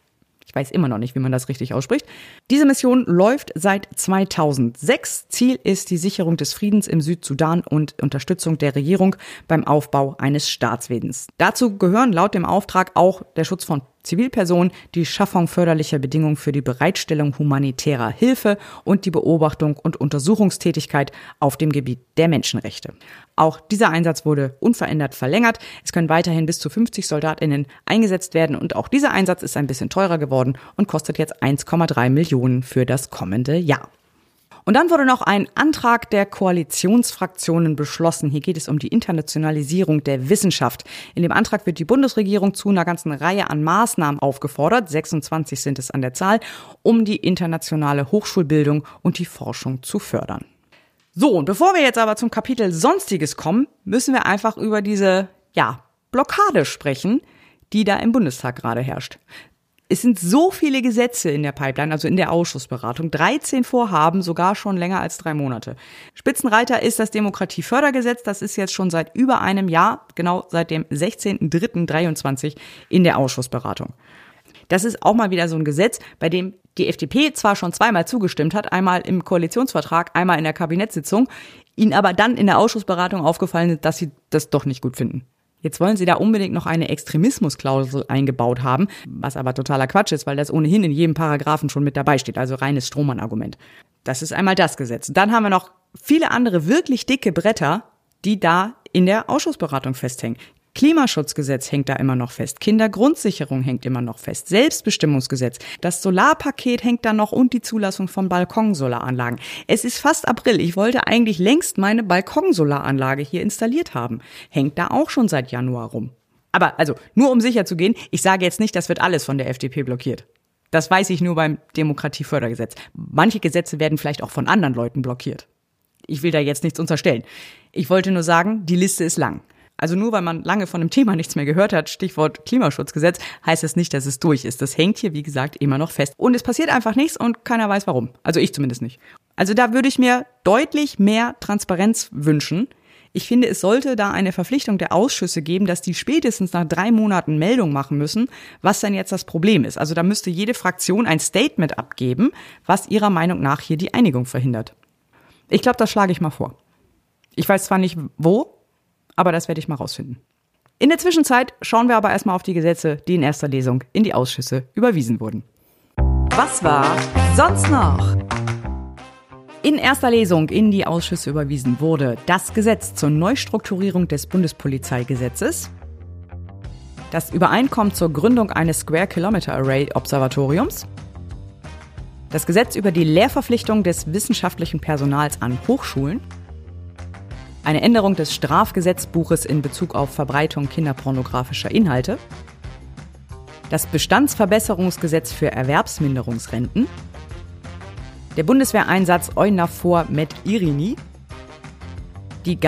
Ich weiß immer noch nicht, wie man das richtig ausspricht. Diese Mission läuft seit zweitausendsechs. Ziel ist die Sicherung des Friedens im Südsudan und Unterstützung der Regierung beim Aufbau eines Staatswesens. Dazu gehören laut dem Auftrag auch der Schutz von Zivilpersonen, die Schaffung förderlicher Bedingungen für die Bereitstellung humanitärer Hilfe und die Beobachtung und Untersuchungstätigkeit auf dem Gebiet der Menschenrechte. Auch dieser Einsatz wurde unverändert verlängert. Es können weiterhin bis zu fünfzig SoldatInnen eingesetzt werden und auch dieser Einsatz ist ein bisschen teurer geworden und kostet jetzt eins Komma drei Millionen für das kommende Jahr. Und dann wurde noch ein Antrag der Koalitionsfraktionen beschlossen. Hier geht es um die Internationalisierung der Wissenschaft. In dem Antrag wird die Bundesregierung zu einer ganzen Reihe an Maßnahmen aufgefordert, sechsundzwanzig sind es an der Zahl, um die internationale Hochschulbildung und die Forschung zu fördern. So, und bevor wir jetzt aber zum Kapitel Sonstiges kommen, müssen wir einfach über diese, ja, Blockade sprechen, die da im Bundestag gerade herrscht. Es sind so viele Gesetze in der Pipeline, also in der Ausschussberatung, dreizehn Vorhaben, sogar schon länger als drei Monate. Spitzenreiter ist das Demokratiefördergesetz, das ist jetzt schon seit über einem Jahr, genau seit dem sechzehnten dritten dreiundzwanzig in der Ausschussberatung. Das ist auch mal wieder so ein Gesetz, bei dem die F D P zwar schon zweimal zugestimmt hat, einmal im Koalitionsvertrag, einmal in der Kabinettssitzung, ihnen aber dann in der Ausschussberatung aufgefallen ist, dass sie das doch nicht gut finden. Jetzt wollen sie da unbedingt noch eine Extremismusklausel eingebaut haben, was aber totaler Quatsch ist, weil das ohnehin in jedem Paragraphen schon mit dabei steht, also reines Strohmann-Argument. Das ist einmal das Gesetz. Dann haben wir noch viele andere wirklich dicke Bretter, die da in der Ausschussberatung festhängen. Klimaschutzgesetz hängt da immer noch fest, Kindergrundsicherung hängt immer noch fest, Selbstbestimmungsgesetz, das Solarpaket hängt da noch und die Zulassung von Balkonsolaranlagen. Es ist fast April, ich wollte eigentlich längst meine Balkonsolaranlage hier installiert haben. Hängt da auch schon seit Januar rum. Aber also, nur um sicher zu gehen, ich sage jetzt nicht, das wird alles von der F D P blockiert. Das weiß ich nur beim Demokratiefördergesetz. Manche Gesetze werden vielleicht auch von anderen Leuten blockiert. Ich will da jetzt nichts unterstellen. Ich wollte nur sagen, die Liste ist lang. Also nur weil man lange von dem Thema nichts mehr gehört hat, Stichwort Klimaschutzgesetz, heißt das nicht, dass es durch ist. Das hängt hier, wie gesagt, immer noch fest. Und es passiert einfach nichts und keiner weiß warum. Also ich zumindest nicht. Also da würde ich mir deutlich mehr Transparenz wünschen. Ich finde, es sollte da eine Verpflichtung der Ausschüsse geben, dass die spätestens nach drei Monaten Meldung machen müssen, was denn jetzt das Problem ist. Also da müsste jede Fraktion ein Statement abgeben, was ihrer Meinung nach hier die Einigung verhindert. Ich glaube, das schlage ich mal vor. Ich weiß zwar nicht wo, aber das werde ich mal rausfinden. In der Zwischenzeit schauen wir aber erstmal auf die Gesetze, die in erster Lesung in die Ausschüsse überwiesen wurden. Was war sonst noch? In erster Lesung in die Ausschüsse überwiesen wurde das Gesetz zur Neustrukturierung des Bundespolizeigesetzes, das Übereinkommen zur Gründung eines Square Kilometer Array Observatoriums, das Gesetz über die Lehrverpflichtung des wissenschaftlichen Personals an Hochschulen, eine Änderung des Strafgesetzbuches in Bezug auf Verbreitung kinderpornografischer Inhalte, das Bestandsverbesserungsgesetz für Erwerbsminderungsrenten, der Bundeswehreinsatz EUNAVFOR Med Irini, die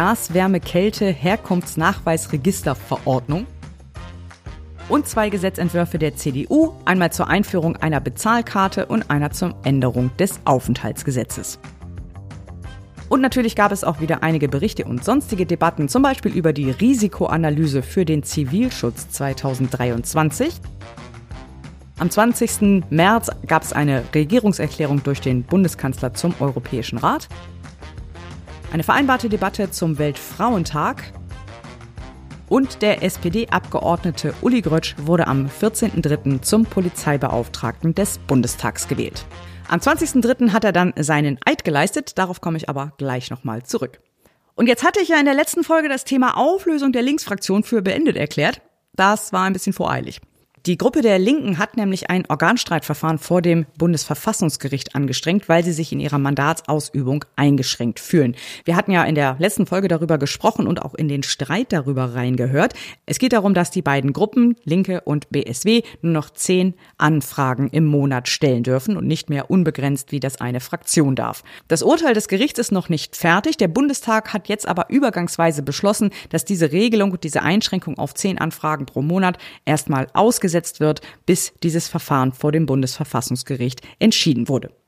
Gas-Wärme-Kälte-Herkunftsnachweisregisterverordnung und zwei Gesetzentwürfe der C D U, einmal zur Einführung einer Bezahlkarte und einer zur Änderung des Aufenthaltsgesetzes. Und natürlich gab es auch wieder einige Berichte und sonstige Debatten, zum Beispiel über die Risikoanalyse für den Zivilschutz zweitausenddreiundzwanzig. Am zwanzigsten März gab es eine Regierungserklärung durch den Bundeskanzler zum Europäischen Rat, eine vereinbarte Debatte zum Weltfrauentag und der S P D-Abgeordnete Uli Grötsch wurde am vierzehnten dritten zum Polizeibeauftragten des Bundestags gewählt. Am zwanzigsten dritten hat er dann seinen Eid geleistet, darauf komme ich aber gleich nochmal zurück. Und jetzt hatte ich ja in der letzten Folge das Thema Auflösung der Linksfraktion für beendet erklärt. Das war ein bisschen voreilig. Die Gruppe der Linken hat nämlich ein Organstreitverfahren vor dem Bundesverfassungsgericht angestrengt, weil sie sich in ihrer Mandatsausübung eingeschränkt fühlen. Wir hatten ja in der letzten Folge darüber gesprochen und auch in den Streit darüber reingehört. Es geht darum, dass die beiden Gruppen, Linke und B S W, nur noch zehn Anfragen im Monat stellen dürfen und nicht mehr unbegrenzt, wie das eine Fraktion darf. Das Urteil des Gerichts ist noch nicht fertig. Der Bundestag hat jetzt aber übergangsweise beschlossen, dass diese Regelung und diese Einschränkung auf zehn Anfragen pro Monat erstmal ausgesetzt wird, bis dieses Verfahren vor dem Bundesverfassungsgericht entschieden wurde.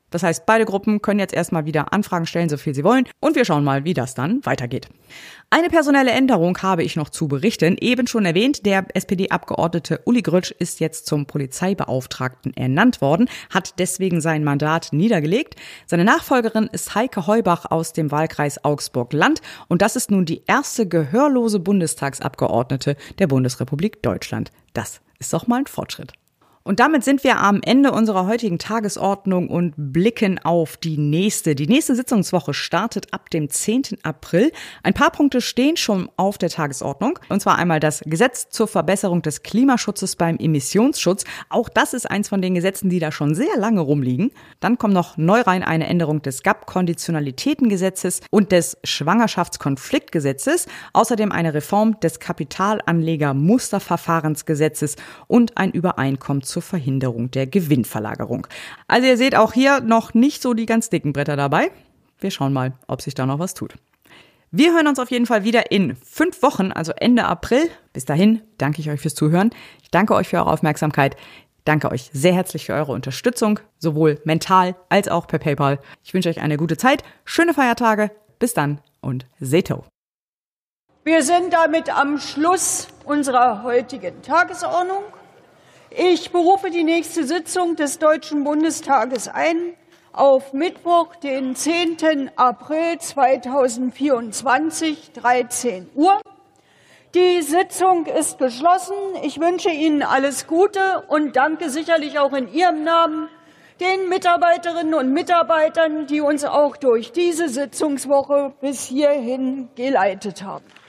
Das heißt, beide Gruppen können jetzt erstmal wieder Anfragen stellen, so viel sie wollen. Und wir schauen mal, wie das dann weitergeht. Eine personelle Änderung habe ich noch zu berichten. Eben schon erwähnt, der S P D-Abgeordnete Uli Grötsch ist jetzt zum Polizeibeauftragten ernannt worden, hat deswegen sein Mandat niedergelegt. Seine Nachfolgerin ist Heike Heubach aus dem Wahlkreis Augsburg-Land. Und das ist nun die erste gehörlose Bundestagsabgeordnete der Bundesrepublik Deutschland. Das ist doch mal ein Fortschritt. Und damit sind wir am Ende unserer heutigen Tagesordnung und blicken auf die nächste. Die nächste Sitzungswoche startet ab dem zehnten April. Ein paar Punkte stehen schon auf der Tagesordnung. Und zwar einmal das Gesetz zur Verbesserung des Klimaschutzes beim Emissionsschutz. Auch das ist eins von den Gesetzen, die da schon sehr lange rumliegen. Dann kommt noch neu rein eine Änderung des G A B-Konditionalitätengesetzes und des Schwangerschaftskonfliktgesetzes. Außerdem eine Reform des Kapitalanleger-Musterverfahrensgesetzes und ein Übereinkommen zur Verhinderung der Gewinnverlagerung. Also ihr seht auch hier noch nicht so die ganz dicken Bretter dabei. Wir schauen mal, ob sich da noch was tut. Wir hören uns auf jeden Fall wieder in fünf Wochen, also Ende April. Bis dahin danke ich euch fürs Zuhören. Ich danke euch für eure Aufmerksamkeit. Danke euch sehr herzlich für eure Unterstützung, sowohl mental als auch per PayPal. Ich wünsche euch eine gute Zeit, schöne Feiertage. Bis dann und Seto. Wir sind damit am Schluss unserer heutigen Tagesordnung. Ich berufe die nächste Sitzung des Deutschen Bundestages ein auf Mittwoch, den zehnten April zweitausendvierundzwanzig, dreizehn Uhr. Die Sitzung ist geschlossen. Ich wünsche Ihnen alles Gute und danke sicherlich auch in Ihrem Namen den Mitarbeiterinnen und Mitarbeitern, die uns auch durch diese Sitzungswoche bis hierhin geleitet haben.